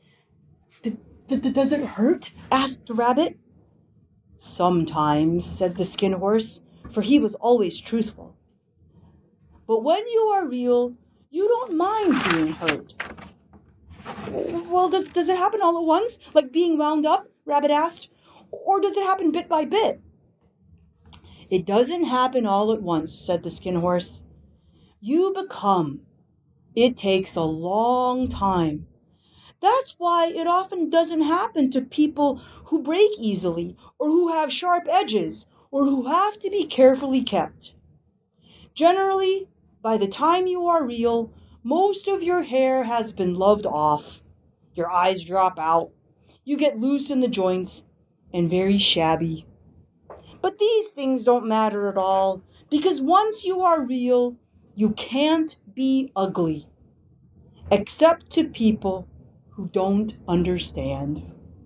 Does it hurt? Asked the rabbit. Sometimes, said the skin horse, for he was always truthful. But when you are real, you don't mind being hurt. Well, does, does it happen all at once, like being wound up? Rabbit asked. Or does it happen bit by bit? It doesn't happen all at once, said the skin horse. you become. It takes a long time. That's why it often doesn't happen to people who break easily or who have sharp edges or who have to be carefully kept. Generally, by the time you are real, most of your hair has been loved off. Your eyes drop out. You get loose in the joints and very shabby. But these things don't matter at all, because once you are real, you can't be ugly. Except to people who don't understand.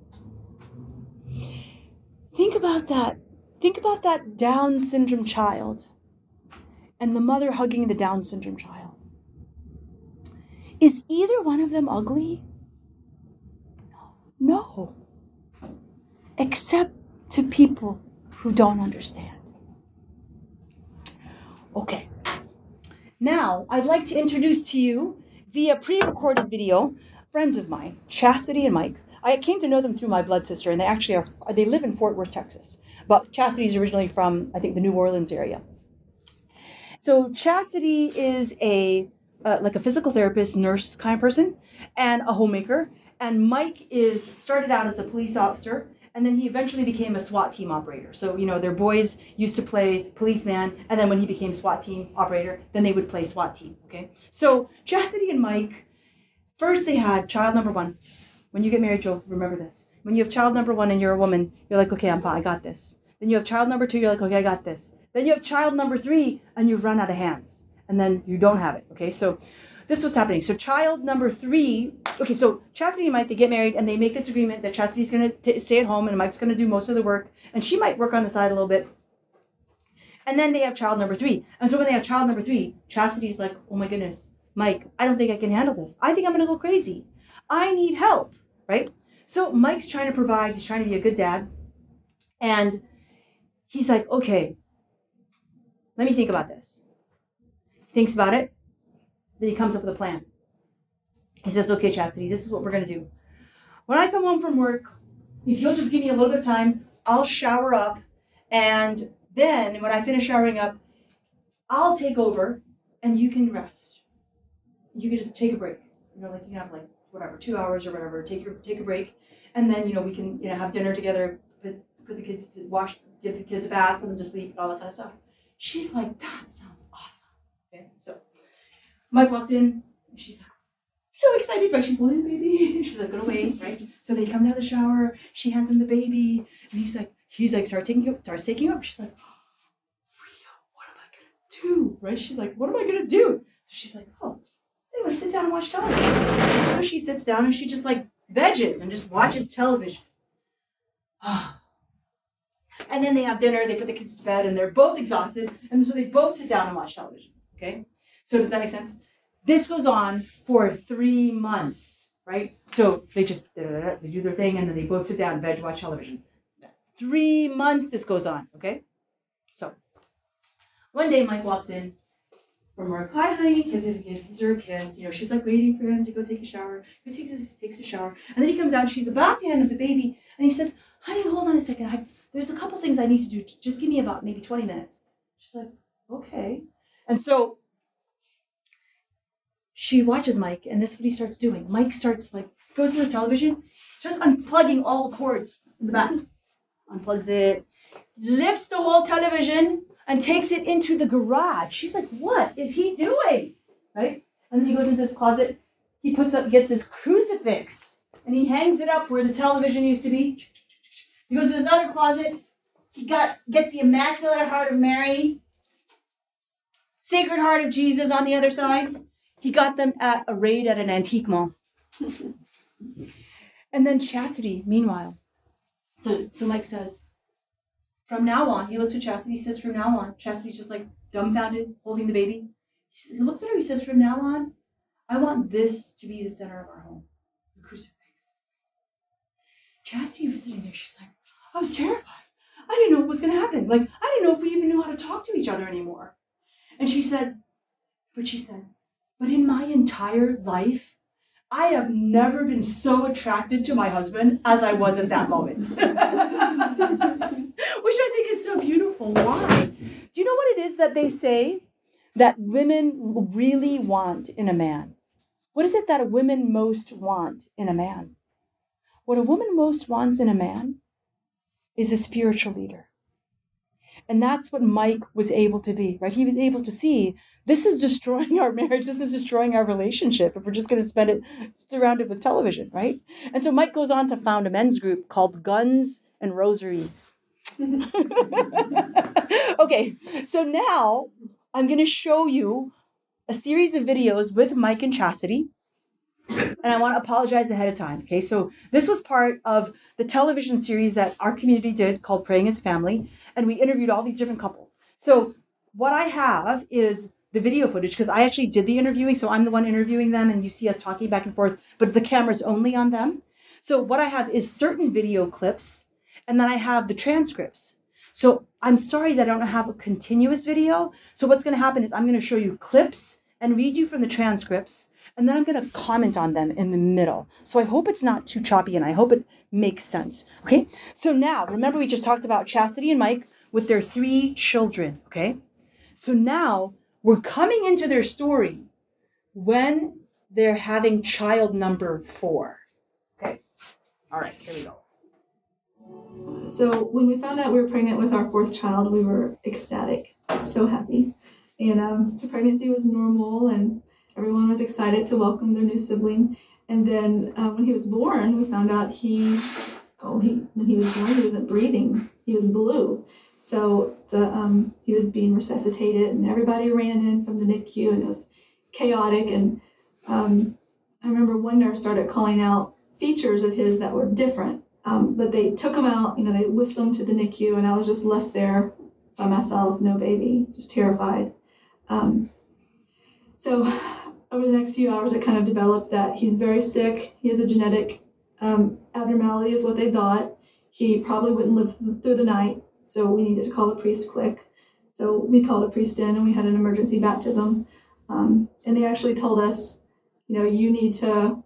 Think about that. Think about that Down syndrome child and the mother hugging the Down syndrome child. Is either one of them ugly? No. Except to people who don't understand. Okay. Now, I'd like to introduce to you, via pre-recorded video, friends of mine, Chastity and Mike. I came to know them through my blood sister, and they actually are, they live in Fort Worth, Texas. But Chastity is originally from, I think, the New Orleans area. So Chastity is a, uh, like a physical therapist, nurse kind of person, and a homemaker. And Mike is started out as a police officer, and then he eventually became a SWAT team operator. So, you know, their boys used to play policeman, and then when he became SWAT team operator, then they would play SWAT team, okay? So Chastity and Mike, first they had child number one. When you get married, Joe, remember this. When you have child number one and you're a woman, you're like, okay, I'm fine, I got this. Then you have child number two, you're like, okay, I got this. Then you have child number three, and you've run out of hands. And then you don't have it, okay? So this is what's happening. So child number three, okay, so Chastity and Mike, they get married, and they make this agreement that Chastity's going to stay at home, and Mike's going to do most of the work, and she might work on the side a little bit. And then they have child number three. And so when they have child number three, Chastity's like, oh my goodness, Mike, I don't think I can handle this. I think I'm going to go crazy. I need help, right? So Mike's trying to provide, he's trying to be a good dad. And he's like, okay, let me think about this. He thinks about it. Then he comes up with a plan. He says, okay, Chastity, this is what we're going to do. When I come home from work, if you'll just give me a little bit of time, I'll shower up. And then when I finish showering up, I'll take over and you can rest. You can just take a break. You know, like you can have like whatever, two hours or whatever, take your take a break. And then, you know, we can, you know, have dinner together, put, put the kids to wash, give the kids a bath, put them to sleep, and all that kind of stuff. She's like, that sounds awesome. Okay, so Mike walks in, and she's like, so excited, right? She's holding the baby. She's like, gonna wait, right? So they come out of the shower. She hands him the baby, and he's like, he's like, start taking up, starts taking up. She's like, Frida, what am I gonna do? Right? She's like, what am I gonna do? So she's like, oh, I want to sit down and watch television. So she sits down and she just like veges and just watches television. And then they have dinner. They put the kids to bed, and they're both exhausted, and so they both sit down and watch television. Okay? So does that make sense? This goes on for three months, right? So they just, they do their thing, and then they both sit down and veg, watch television. Three months this goes on, okay? So one day Mike walks in from work. Hi, honey, kisses, kisses her a kiss. You know, she's like waiting for him to go take a shower. He takes a, takes a shower, and then he comes out, she's about to hand him the baby, and he says, honey, hold on a second. I, there's a couple things I need to do. Just give me about maybe twenty minutes. She's like, okay. And so she watches Mike, and this is what he starts doing. Mike starts like, goes to the television, starts unplugging all the cords in the back. Unplugs it, lifts the whole television, and takes it into the garage. She's like, what is he doing? Right? And then he goes into his closet. He puts up, gets his crucifix, and he hangs it up where the television used to be. He goes to his other closet. He got gets the Immaculate Heart of Mary, Sacred Heart of Jesus on the other side. He got them at a raid at an antique mall. And then Chastity, meanwhile. So, so Mike says, from now on, he looks at Chastity, he says, from now on, Chastity's just like dumbfounded, holding the baby. He looks at her, he says, from now on, I want this to be the center of our home, the crucifix. Chastity was sitting there, she's like, I was terrified. I didn't know what was going to happen. Like, I didn't know if we even knew how to talk to each other anymore. And she said, but she said, but in my entire life, I have never been so attracted to my husband as I was at that moment. Which I think is so beautiful. Why? Do you know what it is that they say? that women really want in a man? What is it that women most want in a man? What a woman most wants in a man is a spiritual leader. And that's what Mike was able to be, right? He was able to see, this is destroying our marriage. This is destroying our relationship if we're just going to spend it surrounded with television, right? And so Mike goes on to found a men's group called Guns and Rosaries. Okay, so now I'm going to show you a series of videos with Mike and Chastity. And I want to apologize ahead of time. Okay, so this was part of the television series that our community did called Praying as a Family. And we interviewed all these different couples. So what I have is the video footage, because I actually did the interviewing. So I'm the one interviewing them and you see us talking back and forth, but the camera's only on them. So what I have is certain video clips, and then I have the transcripts. So I'm sorry that I don't have a continuous video. So what's going to happen is I'm going to show you clips and read you from the transcripts, and then I'm going to comment on them in the middle. So I hope it's not too choppy, and I hope it makes sense. Okay, so now, remember we just talked about Chastity and Mike with their three children, okay? So now we're coming into their story when they're having child number four. Okay, all right, here we go. So when we found out we were pregnant with our fourth child, we were ecstatic, so happy. And um, the pregnancy was normal, and everyone was excited to welcome their new sibling. And then uh, when he was born, we found out he, oh, he when he was born, he wasn't breathing. He was blue. So the um, he was being resuscitated, and everybody ran in from the N I C U, and it was chaotic. And um, I remember one nurse started calling out features of his that were different. Um, but they took him out, you know, they whisked him to the N I C U, and I was just left there by myself, no baby, just terrified. Um, so over the next few hours, it kind of developed that he's very sick. He has a genetic um, abnormality is what they thought. He probably wouldn't live th- through the night, so we needed to call a priest quick. So we called a priest in, and we had an emergency baptism. Um, and they actually told us, you know, you need to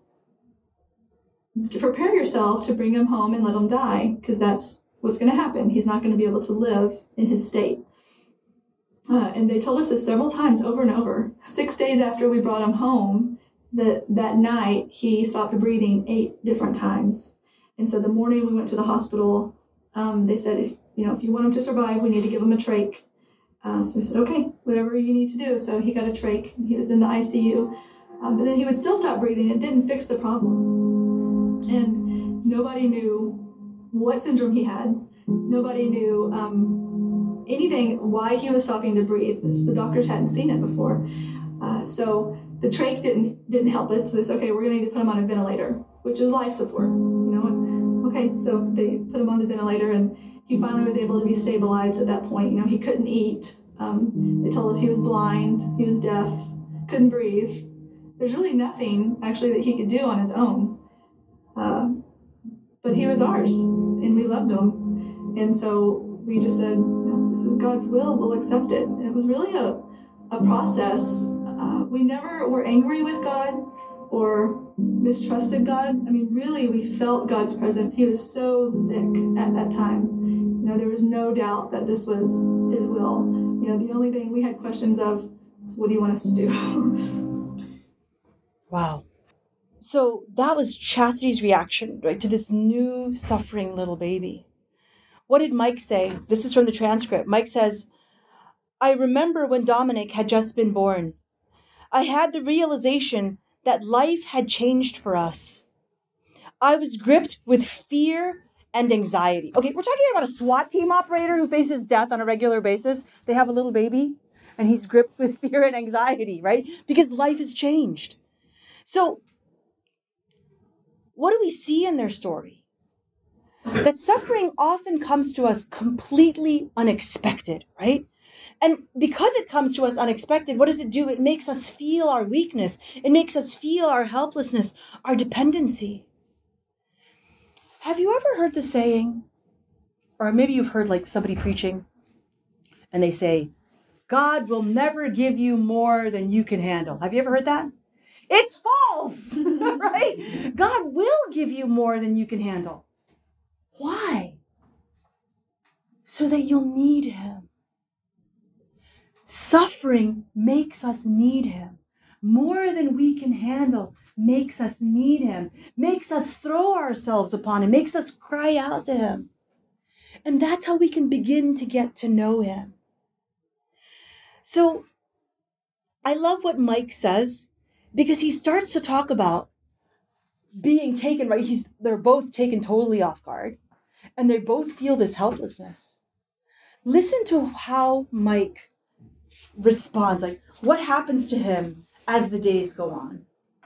to prepare yourself to bring him home and let him die, because that's what's going to happen. He's not going to be able to live in his state. Uh, and they told us this several times over and over. Six days after we brought him home, that that night he stopped breathing eight different times. And so the morning we went to the hospital, um, they said, if you know, if you want him to survive, we need to give him a trach. Uh, so we said, okay, whatever you need to do. So he got a trach. He was in the I C U. Um, but then he would still stop breathing. It didn't fix the problem. And nobody knew what syndrome he had. Nobody knew um, anything, why he was stopping to breathe. The doctors hadn't seen it before. Uh, so the trach didn't didn't help it. So they said, okay, we're going to need to put him on a ventilator, which is life support. You know, okay, so they put him on the ventilator, and he finally was able to be stabilized at that point. You know, he couldn't eat. Um, they told us he was blind, he was deaf, couldn't breathe. There's really nothing actually that he could do on his own. Uh, but he was ours, and we loved him. And so we just said, you know, this is God's will, we'll accept it. And it was really a, a process. Uh, we never were angry with God or mistrusted God. I mean, really, we felt God's presence. He was so thick at that time. You know, there was no doubt that this was his will. You know, the only thing we had questions of is, what do you want us to do? Wow. So that was Chastity's reaction, right, to this new suffering little baby. What did Mike say? This is from the transcript. Mike says, I remember when Dominic had just been born. I had the realization that life had changed for us. I was gripped with fear and anxiety. Okay, we're talking about a SWAT team operator who faces death on a regular basis. They have a little baby, and he's gripped with fear and anxiety, right? Because life has changed. So, what do we see in their story? That suffering often comes to us completely unexpected, right? And because it comes to us unexpected, what does it do? It makes us feel our weakness. It makes us feel our helplessness, our dependency. Have you ever heard the saying, or maybe you've heard like somebody preaching, and they say, God will never give you more than you can handle. Have you ever heard that? It's false, right? God will give you more than you can handle. Why? So that you'll need him. Suffering makes us need him. More than we can handle makes us need him, makes us throw ourselves upon him, makes us cry out to him. And that's how we can begin to get to know him. So I love what Mike says, because he starts to talk about being taken, right? He's, they're both taken totally off guard, and they both feel this helplessness. Listen to how Mike responds, like what happens to him as the days go on.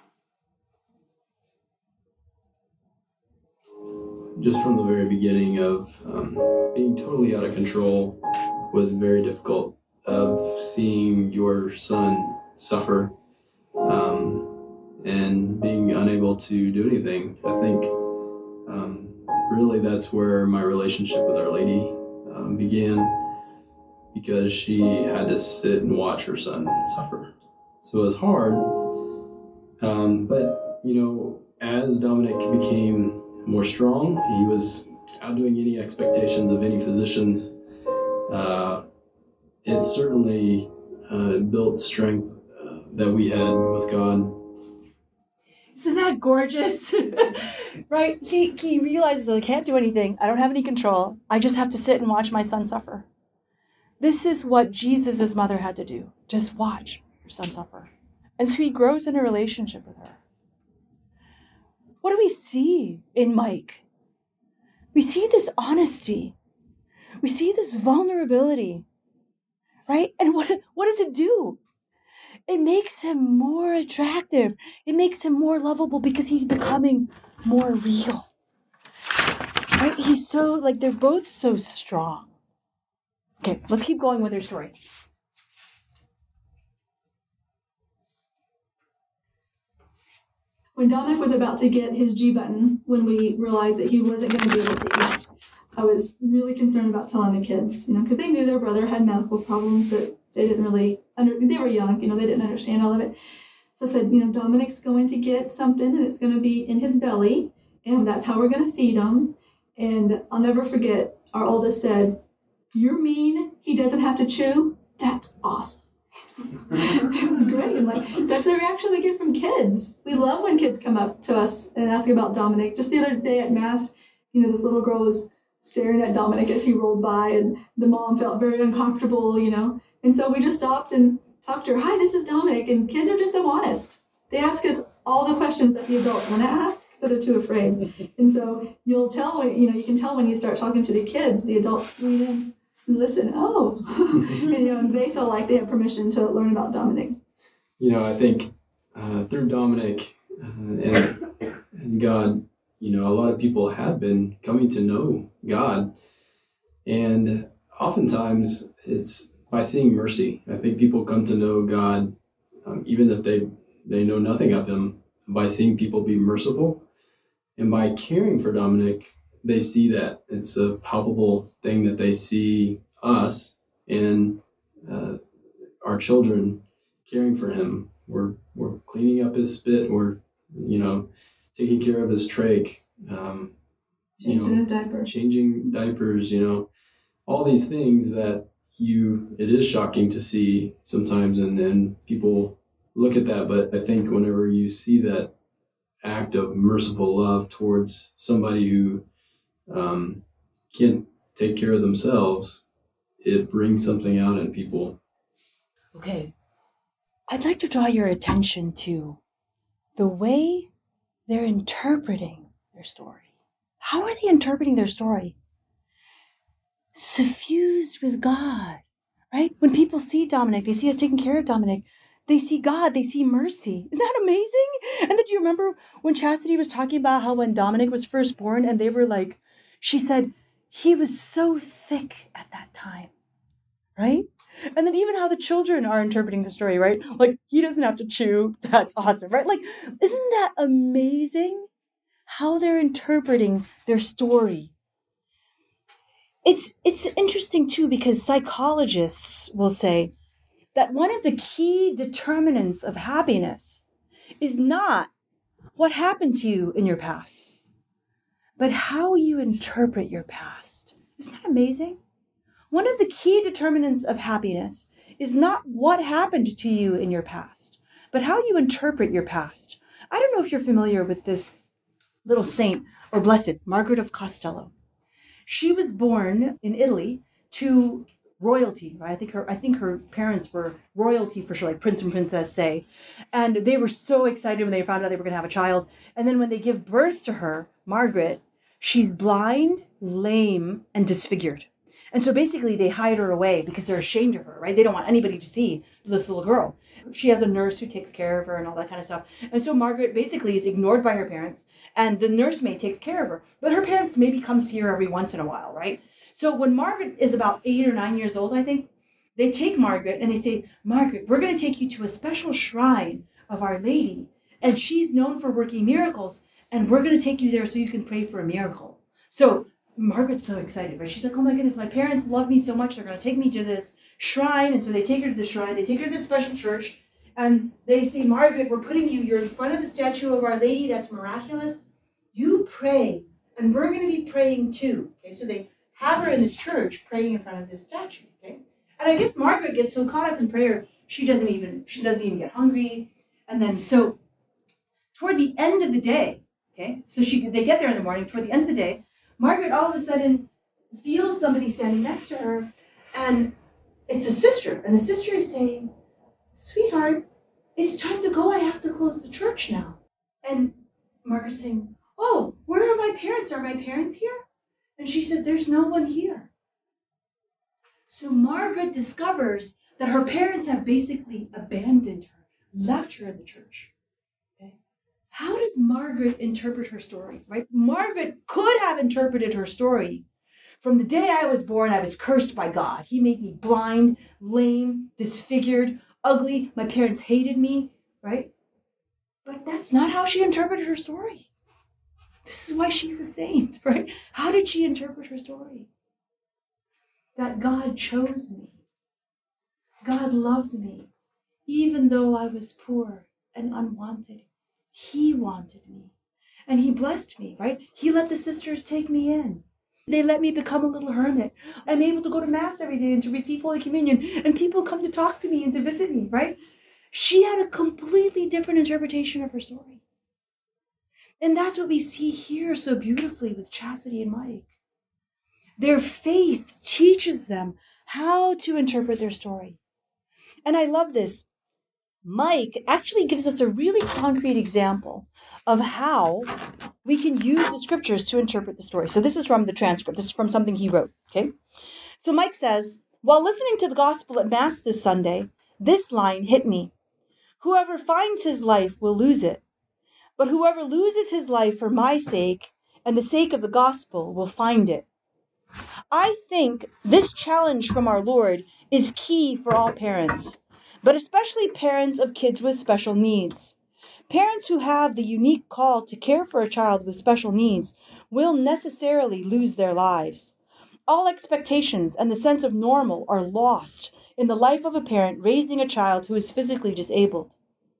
Just from the very beginning of um, being totally out of control was very difficult, of seeing your son suffer um, and being unable to do anything. I think um, really that's where my relationship with Our Lady um, began, because she had to sit and watch her son suffer. So it was hard, um, but you know, as Dominic became more strong, he was outdoing any expectations of any physicians. Uh, it certainly uh, built strength uh, that we had with God. Isn't that gorgeous? Right? He, he realizes that I can't do anything. I don't have any control. I just have to sit and watch my son suffer. This is what Jesus' mother had to do. Just watch her son suffer. And so he grows in a relationship with her. What do we see in Mike? We see this honesty. We see this vulnerability, right? And what, what does it do? It makes him more attractive. It makes him more lovable because he's becoming more real, right? He's so, like, they're both so strong. Okay, let's keep going with their story. When Dominic was about to get his G button, when we realized that he wasn't going to be able to eat, I was really concerned about telling the kids, you know, because they knew their brother had medical problems, but they didn't really, under, they were young, you know, they didn't understand all of it. So I said, you know, Dominic's going to get something and it's going to be in his belly, and that's how we're going to feed him. And I'll never forget, our oldest said, "You mean he doesn't have to chew? That's awesome." It was great. And like, that's the reaction we get from kids. We love when kids come up to us and ask about Dominic. Just the other day at Mass, you know, this little girl was staring at Dominic as he rolled by, and the mom felt very uncomfortable, you know. And so we just stopped and talked to her. "Hi, this is Dominic." And kids are just so honest. They ask us all the questions that the adults want to ask, but they're too afraid. And so you'll tell when, you know, you can tell when you start talking to the kids, the adults lean in and listen. Oh, and, you know, they feel like they have permission to learn about Dominic. You know, I think uh, through Dominic uh, and, and God, you know, a lot of people have been coming to know God. And oftentimes it's by seeing mercy. I think people come to know God, um, even if they, they know nothing of him, by seeing people be merciful. And by caring for Dominic, they see that. It's a palpable thing that they see us and uh, our children caring for him. We're we're cleaning up his spit. We're, you know, taking care of his trach. Um, Changing you know, his diaper. Changing diapers, you know, all these things that you, it is shocking to see sometimes, and then people look at that. But I think whenever you see that act of merciful love towards somebody who um, can't take care of themselves, it brings something out in people. Okay. I'd like to draw your attention to the way they're interpreting their story. How are they interpreting their story? Suffused with God, right? When people see Dominic, they see us taking care of Dominic. They see God, they see mercy. Isn't that amazing? And then do you remember when Chastity was talking about how when Dominic was first born and they were like, she said, he was so thick at that time, right? And then even how the children are interpreting the story, right? Like, he doesn't have to chew. That's awesome, right? Like, isn't that amazing how they're interpreting their story? It's it's interesting, too, because psychologists will say that one of the key determinants of happiness is not what happened to you in your past, but how you interpret your past. Isn't that amazing? One of the key determinants of happiness is not what happened to you in your past, but how you interpret your past. I don't know if you're familiar with this little saint or blessed, Margaret of Costello. She was born in Italy to royalty, right? I think her I think her parents were royalty for sure, like prince and princess say. And they were so excited when they found out they were going to have a child. And then when they give birth to her, Margaret, she's blind, lame, and disfigured. And so basically they hide her away because they're ashamed of her, right? They don't want anybody to see this little girl. She has a nurse who takes care of her and all that kind of stuff. And so Margaret basically is ignored by her parents, and the nursemaid takes care of her. But her parents maybe come see her every once in a while, right? So when Margaret is about eight or nine years old, I think, they take Margaret and they say, Margaret, we're going to take you to a special shrine of Our Lady, and she's known for working miracles, and we're going to take you there so you can pray for a miracle. So Margaret's so excited, right? She's like, oh my goodness, my parents love me so much, they're going to take me to this shrine. And so they take her to the shrine, they take her to this special church, and they say, Margaret, we're putting you, you're in front of the statue of Our Lady, that's miraculous. You pray, and we're going to be praying too. Okay, so they have her in this church praying in front of this statue. Okay, and I guess Margaret gets so caught up in prayer, she doesn't even she doesn't even get hungry. And then so toward the end of the day, okay, so she they get there in the morning. Toward the end of the day, Margaret all of a sudden feels somebody standing next to her, and it's a sister, and the sister is saying, sweetheart, it's time to go. I have to close the church now. And Margaret's saying, oh, where are my parents? Are my parents here? And she said, there's no one here. So Margaret discovers that her parents have basically abandoned her, left her in the church. Okay? How does Margaret interpret her story, right? Margaret could have interpreted her story. From the day I was born, I was cursed by God. He made me blind, lame, disfigured, ugly. My parents hated me, right? But that's not how she interpreted her story. This is why she's a saint, right? How did she interpret her story? That God chose me. God loved me. Even though I was poor and unwanted, He wanted me. And He blessed me, right? He let the sisters take me in. They let me become a little hermit. I'm able to go to Mass every day and to receive Holy Communion. And people come to talk to me and to visit me, right? She had a completely different interpretation of her story. And that's what we see here so beautifully with Chastity and Mike. Their faith teaches them how to interpret their story. And I love this. Mike actually gives us a really concrete example of how we can use the scriptures to interpret the story. So this is from the transcript. This is from something he wrote, okay? So Mike says, while listening to the gospel at Mass this Sunday, this line hit me. Whoever finds his life will lose it. But whoever loses his life for my sake and the sake of the gospel will find it. I think this challenge from our Lord is key for all parents, but especially parents of kids with special needs. Parents who have the unique call to care for a child with special needs will necessarily lose their lives. All expectations and the sense of normal are lost in the life of a parent raising a child who is physically disabled.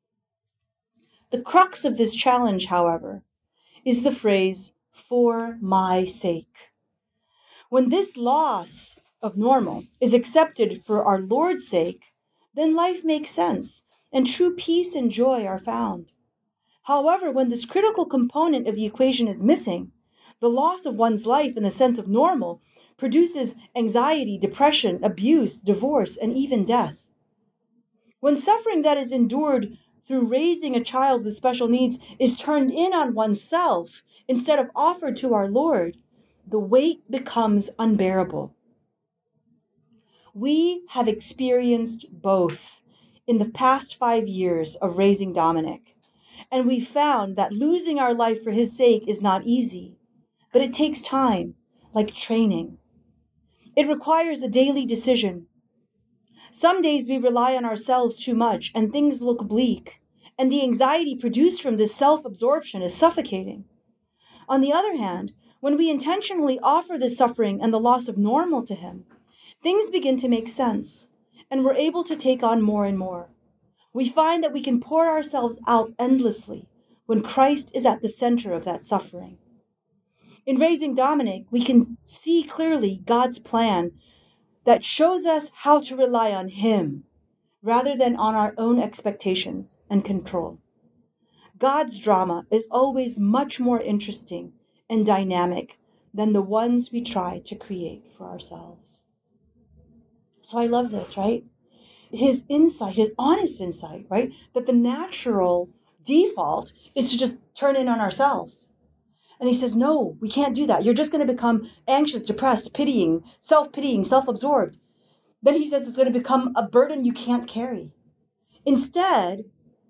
The crux of this challenge, however, is the phrase, for my sake. When this loss of normal is accepted for our Lord's sake, then life makes sense, and true peace and joy are found. However, when this critical component of the equation is missing, the loss of one's life in the sense of normal produces anxiety, depression, abuse, divorce, and even death. When suffering that is endured through raising a child with special needs is turned in on oneself instead of offered to our Lord, the weight becomes unbearable. We have experienced both in the past five years of raising Dominic, and we found that losing our life for his sake is not easy, but it takes time, like training. It requires a daily decision. Some days we rely on ourselves too much, and things look bleak, and the anxiety produced from this self-absorption is suffocating. On the other hand, when we intentionally offer the suffering and the loss of normal to him, things begin to make sense, and we're able to take on more and more. We find that we can pour ourselves out endlessly when Christ is at the center of that suffering. In raising Dominic, we can see clearly God's plan that shows us how to rely on him rather than on our own expectations and control. God's drama is always much more interesting and dynamic than the ones we try to create for ourselves. So I love this, right? His insight, his honest insight, right? That the natural default is to just turn in on ourselves. And he says, no, we can't do that. You're just going to become anxious, depressed, pitying, self-pitying, self-absorbed. Then he says it's going to become a burden you can't carry. Instead,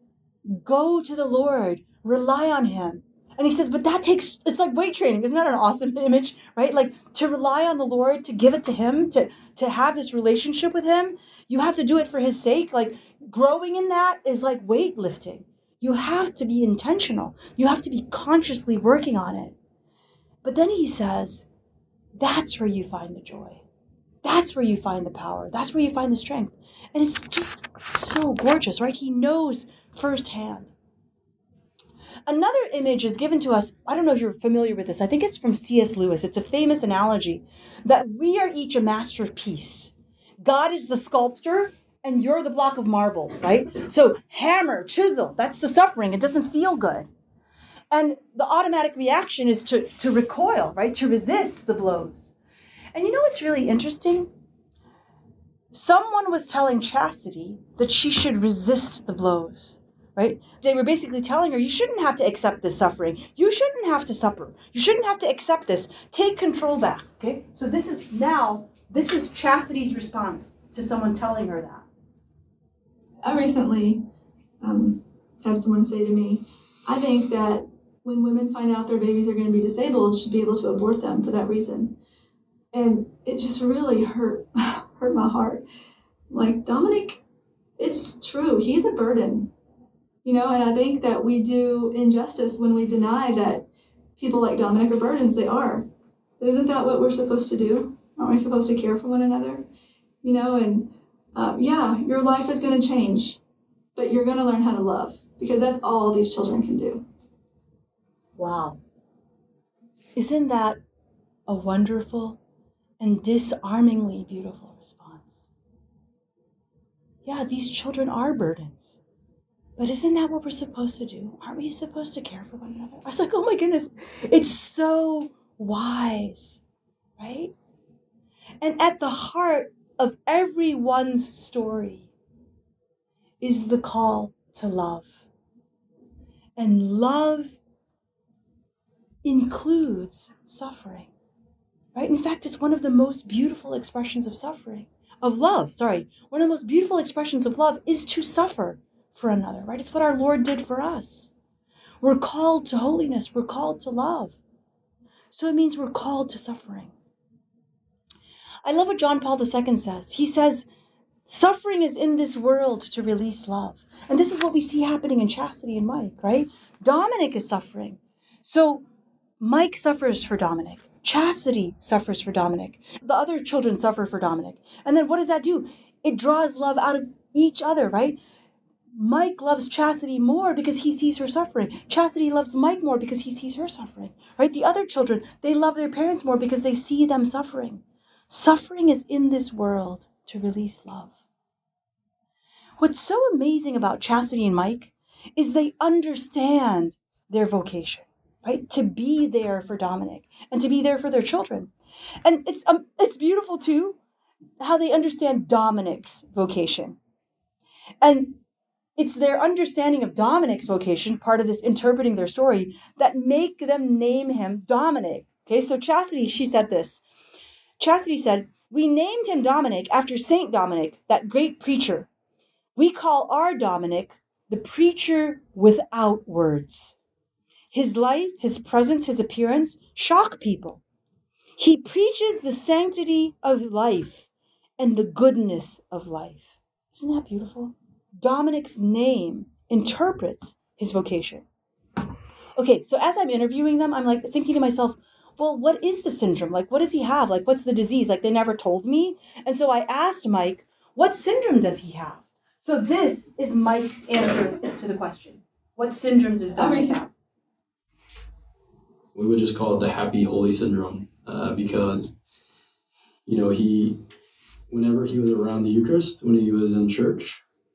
go to the Lord, rely on him. And he says, but that takes, it's like weight training. Isn't that an awesome image, right? Like to rely on the Lord, to give it to him, to, to have this relationship with him, you have to do it for his sake. Like growing in that is like weightlifting. You have to be intentional. You have to be consciously working on it. But then he says, that's where you find the joy. That's where you find the power. That's where you find the strength. And it's just so gorgeous, right? He knows firsthand. Another image is given to us. I don't know if you're familiar with this. I think it's from C S Lewis. It's a famous analogy that we are each a masterpiece. God is the sculptor and you're the block of marble, right? So hammer, chisel, that's the suffering. It doesn't feel good. And the automatic reaction is to, to recoil, right? To resist the blows. And you know what's really interesting? Someone was telling Chastity that she should resist the blows, right? They were basically telling her, you shouldn't have to accept this suffering. You shouldn't have to suffer. You shouldn't have to accept this. Take control back, okay? So this is now, this is Chastity's response to someone telling her that. I recently um, had someone say to me, I think that when women find out their babies are going to be disabled, should be able to abort them for that reason. And it just really hurt, hurt my heart. Like, Dominic, it's true. He's a burden, you know, and I think that we do injustice when we deny that people like Dominic are burdens. They are. But isn't that what we're supposed to do? Aren't we supposed to care for one another? You know, and uh, yeah, your life is going to change, but you're going to learn how to love because that's all these children can do. Wow. Isn't that a wonderful and disarmingly beautiful response? Yeah, these children are burdens. But isn't that what we're supposed to do? Aren't we supposed to care for one another? I was like, oh my goodness, it's so wise, right? And at the heart of everyone's story is the call to love. And love includes suffering, right? In fact, it's one of the most beautiful expressions of suffering, of love, sorry. One of the most beautiful expressions of love is to suffer for another, right? It's what our Lord did for us. We're called to holiness. We're called to love. So it means we're called to suffering. I love what John Paul the Second says. He says, suffering is in this world to release love. And this is what we see happening in Chastity and Mike, right? Dominic is suffering. So Mike suffers for Dominic. Chastity suffers for Dominic. The other children suffer for Dominic. And then what does that do? It draws love out of each other, right? Mike loves Chastity more because he sees her suffering. Chastity loves Mike more because he sees her suffering, right? The other children, they love their parents more because they see them suffering. Suffering is in this world to release love. What's so amazing about Chastity and Mike is they understand their vocation, right? To be there for Dominic and to be there for their children. And it's um, it's beautiful too, how they understand Dominic's vocation. And it's their understanding of Dominic's vocation, part of this interpreting their story, that make them name him Dominic. Okay, so Chastity, she said this. Chastity said, we named him Dominic after Saint Dominic, that great preacher. We call our Dominic the preacher without words. His life, his presence, his appearance shock people. He preaches the sanctity of life and the goodness of life. Isn't that beautiful? Dominic's name interprets his vocation. Okay, so as I'm interviewing them, I'm like thinking to myself, well, what is the syndrome? Like, what does he have? Like, what's the disease? Like, they never told me. And so I asked Mike, what syndrome does he have? So this is Mike's answer to the question. What syndrome does Dominic have? We would just call it the happy holy syndrome uh, because, you know, he, whenever he was around the Eucharist, when he was in church,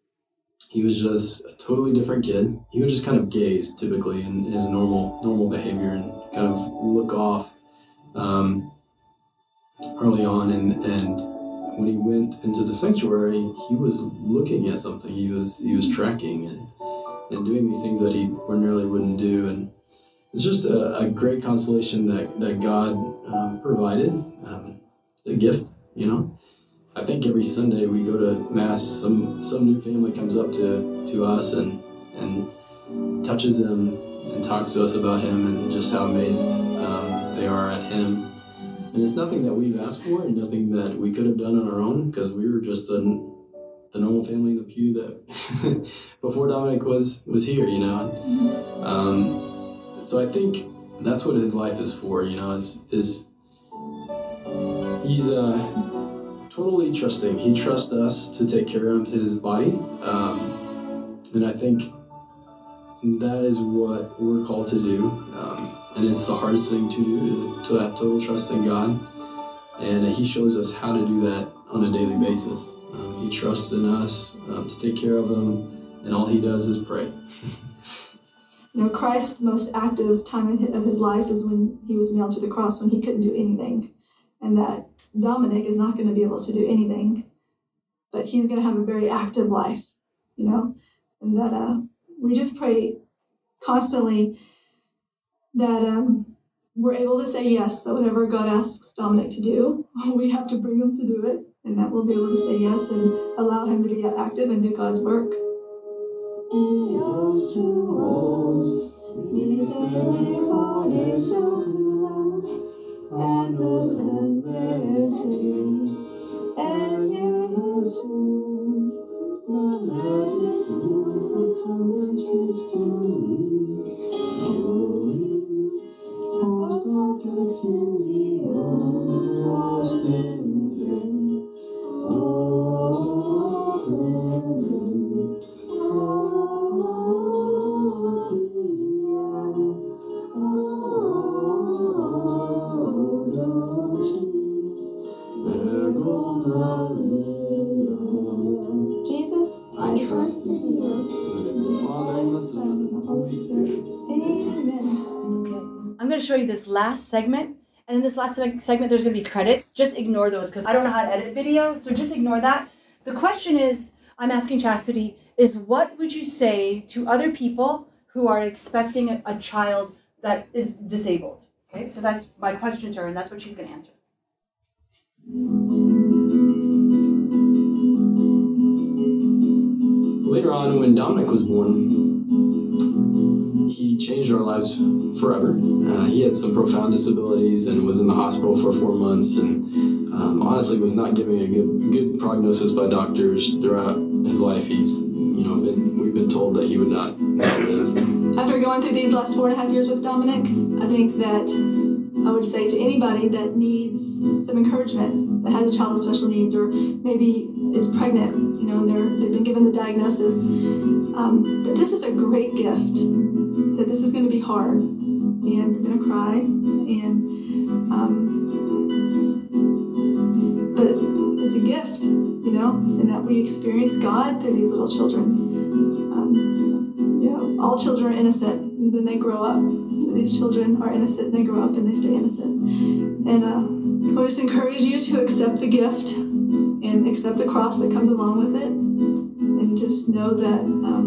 he was just a totally different kid. He would just kind of gaze typically in his normal normal behavior and kind of look off um, early on. And, and when he went into the sanctuary, he was looking at something. He was he was tracking and, and doing these things that he ordinarily wouldn't do. And it's just a, a great consolation that, that God um, provided, um, a gift, you know. I think every Sunday we go to Mass, some some new family comes up to, to us and and touches him and talks to us about him and just how amazed um, they are at him. And it's nothing that we've asked for and nothing that we could have done on our own, because we were just the the normal family in the pew that before Dominic was was here, you know. Um, so I think that's what his life is for, you know. Is is he's uh. totally trusting. He trusts us to take care of his body. Um, and I think that is what we're called to do. Um, and it's the hardest thing to do, to, to have total trust in God. And he shows us how to do that on a daily basis. Um, he trusts in us um, to take care of him, and all he does is pray. You know, Christ's most active time of his life is when he was nailed to the cross, when he couldn't do anything. And that Dominic is not going to be able to do anything, but he's going to have a very active life, you know, and that uh, we just pray constantly that um, we're able to say yes, that whatever God asks Dominic to do, we have to bring him to do it, and that we'll be able to say yes and allow him to be active and do God's work. And was converted, and Jesus, the light to the trees to me. Most darkness in the lost in vain. Oh, clement, Jesus, I trust in you. The Father and the Son and the Holy Spirit. Amen. Okay, I'm going to show you this last segment, and in this last seg- segment there's going to be credits. Just ignore those because I don't know how to edit video, so just ignore that. The question is, I'm asking Chastity, is what would you say to other people who are expecting a, a child that is disabled? Okay, so that's my question to her, and that's what she's going to answer. Later on, when Dominic was born, he changed our lives forever. Uh, he had some profound disabilities and was in the hospital for four months and um, honestly was not giving a good good prognosis by doctors throughout his life. He's, you know, been, we've been told that he would not, not live. After going through these last four and a half years with Dominic, I think that I would say to anybody that needs some encouragement, that has a child with special needs, or maybe is pregnant, you know, and they're, they've been given the diagnosis, um, that this is a great gift, that this is going to be hard, and you're going to cry, and um, but it's a gift, you know, and that we experience God through these little children. Um, you know, all children are innocent, and then they grow up. These children are innocent, and they grow up, and they stay innocent. And uh, I just encourage you to accept the gift and accept the cross that comes along with it, and just know that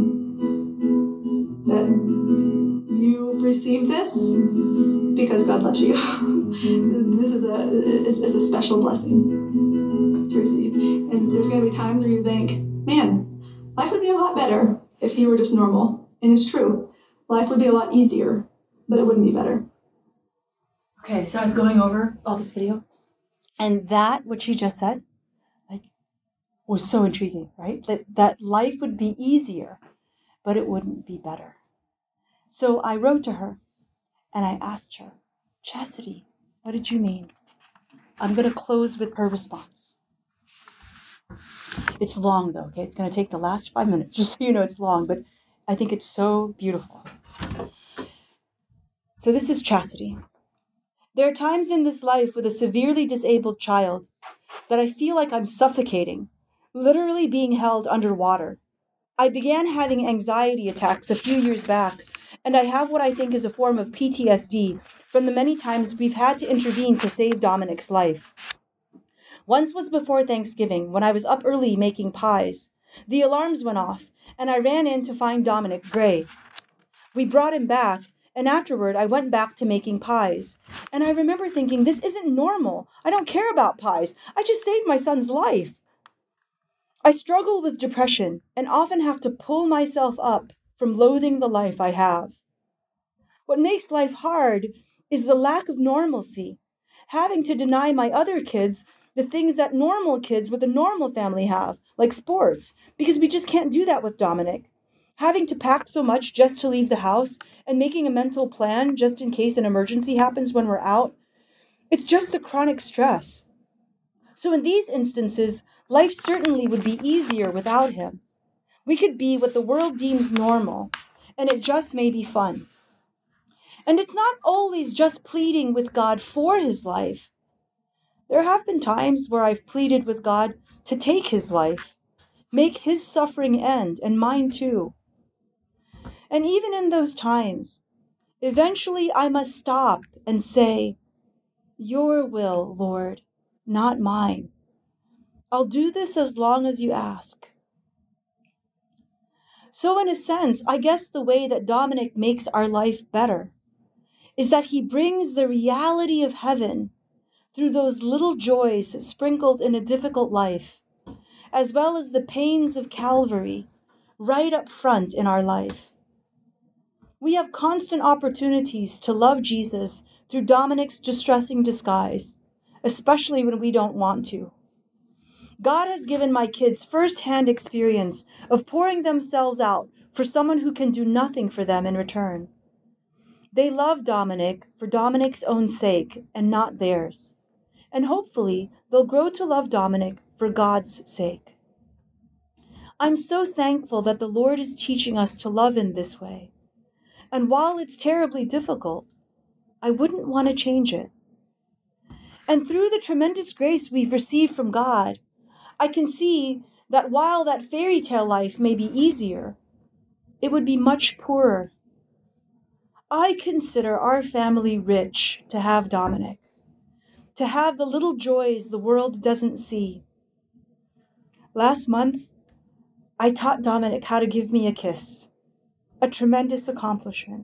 um, that you've received this because God loves you. This is a it's, it's a special blessing to receive. And there's going to be times where you think, man, life would be a lot better if he were just normal. And it's true. Life would be a lot easier, but it wouldn't be better. Okay, so I was going over all this video, and that, what she just said, like, was so intriguing, right? That, that life would be easier, but it wouldn't be better. So I wrote to her, and I asked her, Chastity, what did you mean? I'm going to close with her response. It's long, though, okay? It's going to take the last five minutes, just so you know it's long, but I think it's so beautiful. So this is Chastity. There are times in this life with a severely disabled child that I feel like I'm suffocating, literally being held underwater. I began having anxiety attacks a few years back, and I have what I think is a form of P T S D from the many times we've had to intervene to save Dominic's life. Once was before Thanksgiving, when I was up early making pies. The alarms went off, and I ran in to find Dominic Gray. We brought him back, and afterward I went back to making pies. And I remember thinking, this isn't normal. I don't care about pies. I just saved my son's life. I struggle with depression and often have to pull myself up from loathing the life I have. What makes life hard is the lack of normalcy, having to deny my other kids the things that normal kids with a normal family have, like sports, because we just can't do that with Dominic. Having to pack so much just to leave the house and making a mental plan just in case an emergency happens when we're out, it's just the chronic stress. So in these instances, life certainly would be easier without him. We could be what the world deems normal, and it just may be fun. And it's not always just pleading with God for his life. There have been times where I've pleaded with God to take his life, make his suffering end, and mine too. And even in those times, eventually I must stop and say, your will, Lord, not mine. I'll do this as long as you ask. So in a sense, I guess the way that Dominic makes our life better is that he brings the reality of heaven through those little joys sprinkled in a difficult life, as well as the pains of Calvary right up front in our life. We have constant opportunities to love Jesus through Dominic's distressing disguise, especially when we don't want to. God has given my kids first-hand experience of pouring themselves out for someone who can do nothing for them in return. They love Dominic for Dominic's own sake and not theirs. And hopefully they'll grow to love Dominic for God's sake. I'm so thankful that the Lord is teaching us to love in this way. And while it's terribly difficult, I wouldn't want to change it. And through the tremendous grace we've received from God, I can see that while that fairy tale life may be easier, it would be much poorer. I consider our family rich to have Dominic, to have the little joys the world doesn't see. Last month, I taught Dominic how to give me a kiss, a tremendous accomplishment.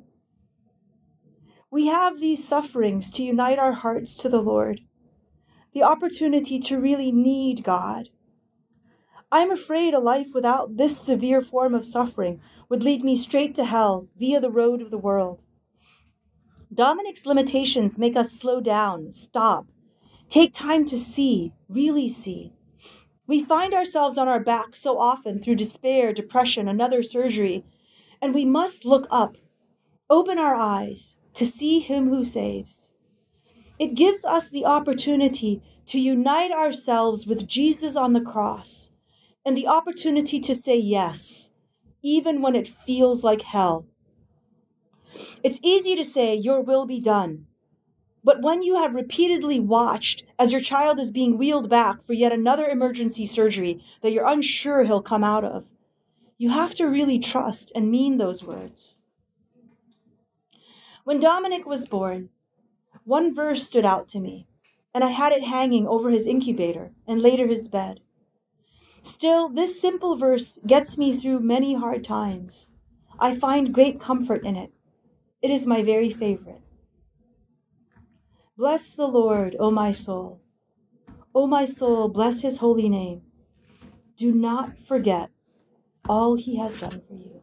We have these sufferings to unite our hearts to the Lord, the opportunity to really need God. I'm afraid a life without this severe form of suffering would lead me straight to hell via the road of the world. Dominic's limitations make us slow down, stop, take time to see, really see. We find ourselves on our backs so often through despair, depression, another surgery, and we must look up, open our eyes to see him who saves. It gives us the opportunity to unite ourselves with Jesus on the cross, and the opportunity to say yes, even when it feels like hell. It's easy to say, your will be done. But when you have repeatedly watched as your child is being wheeled back for yet another emergency surgery that you're unsure he'll come out of, you have to really trust and mean those words. When Dominic was born, one verse stood out to me, and I had it hanging over his incubator and later his bed. Still, this simple verse gets me through many hard times. I find great comfort in it. It is my very favorite. Bless the Lord, O my soul. O my soul, bless his holy name. Do not forget all he has done for you.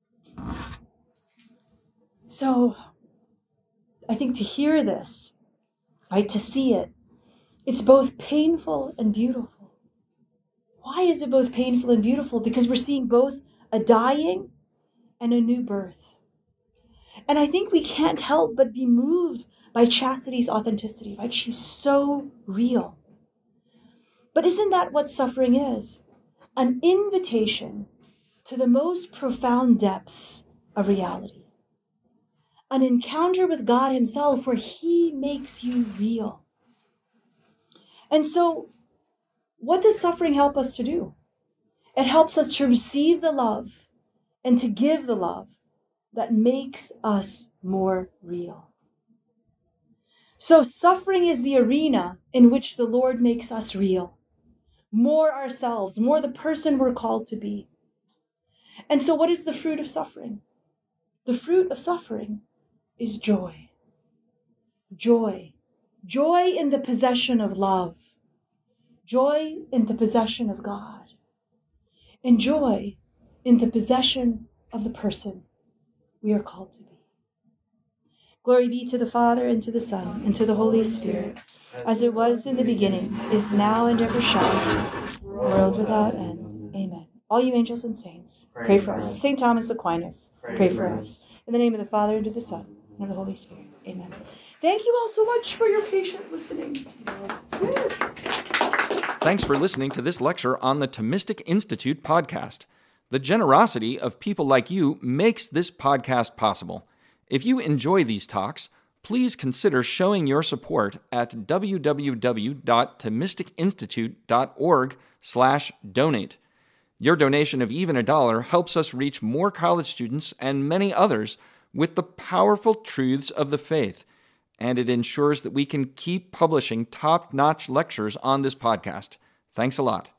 So, I think to hear this, right, to see it, it's both painful and beautiful. Why is it both painful and beautiful? Because we're seeing both a dying and a new birth. And I think we can't help but be moved by Chastity's authenticity, right? She's so real. But isn't that what suffering is? An invitation to the most profound depths of reality. An encounter with God himself where he makes you real. And so, what does suffering help us to do? It helps us to receive the love and to give the love that makes us more real. So suffering is the arena in which the Lord makes us real, more ourselves, more the person we're called to be. And so what is the fruit of suffering? The fruit of suffering is joy. Joy. Joy in the possession of love. Joy in the possession of God. And joy in the possession of the person we are called to be. Glory be to the Father, and to the Son, and to the Holy Spirit, as it was in the beginning, is now, and ever shall be, world without end. Amen. All you angels and saints, pray for us. Saint Thomas Aquinas, pray for us. In the name of the Father, and of the Son, and of the Holy Spirit. Amen. Thank you all so much for your patient listening. Thanks for listening to this lecture on the Thomistic Institute podcast. The generosity of people like you makes this podcast possible. If you enjoy these talks, please consider showing your support at w w w dot thomistic institute dot org slash donate. Your donation of even a dollar helps us reach more college students and many others with the powerful truths of the faith, and it ensures that we can keep publishing top-notch lectures on this podcast. Thanks a lot.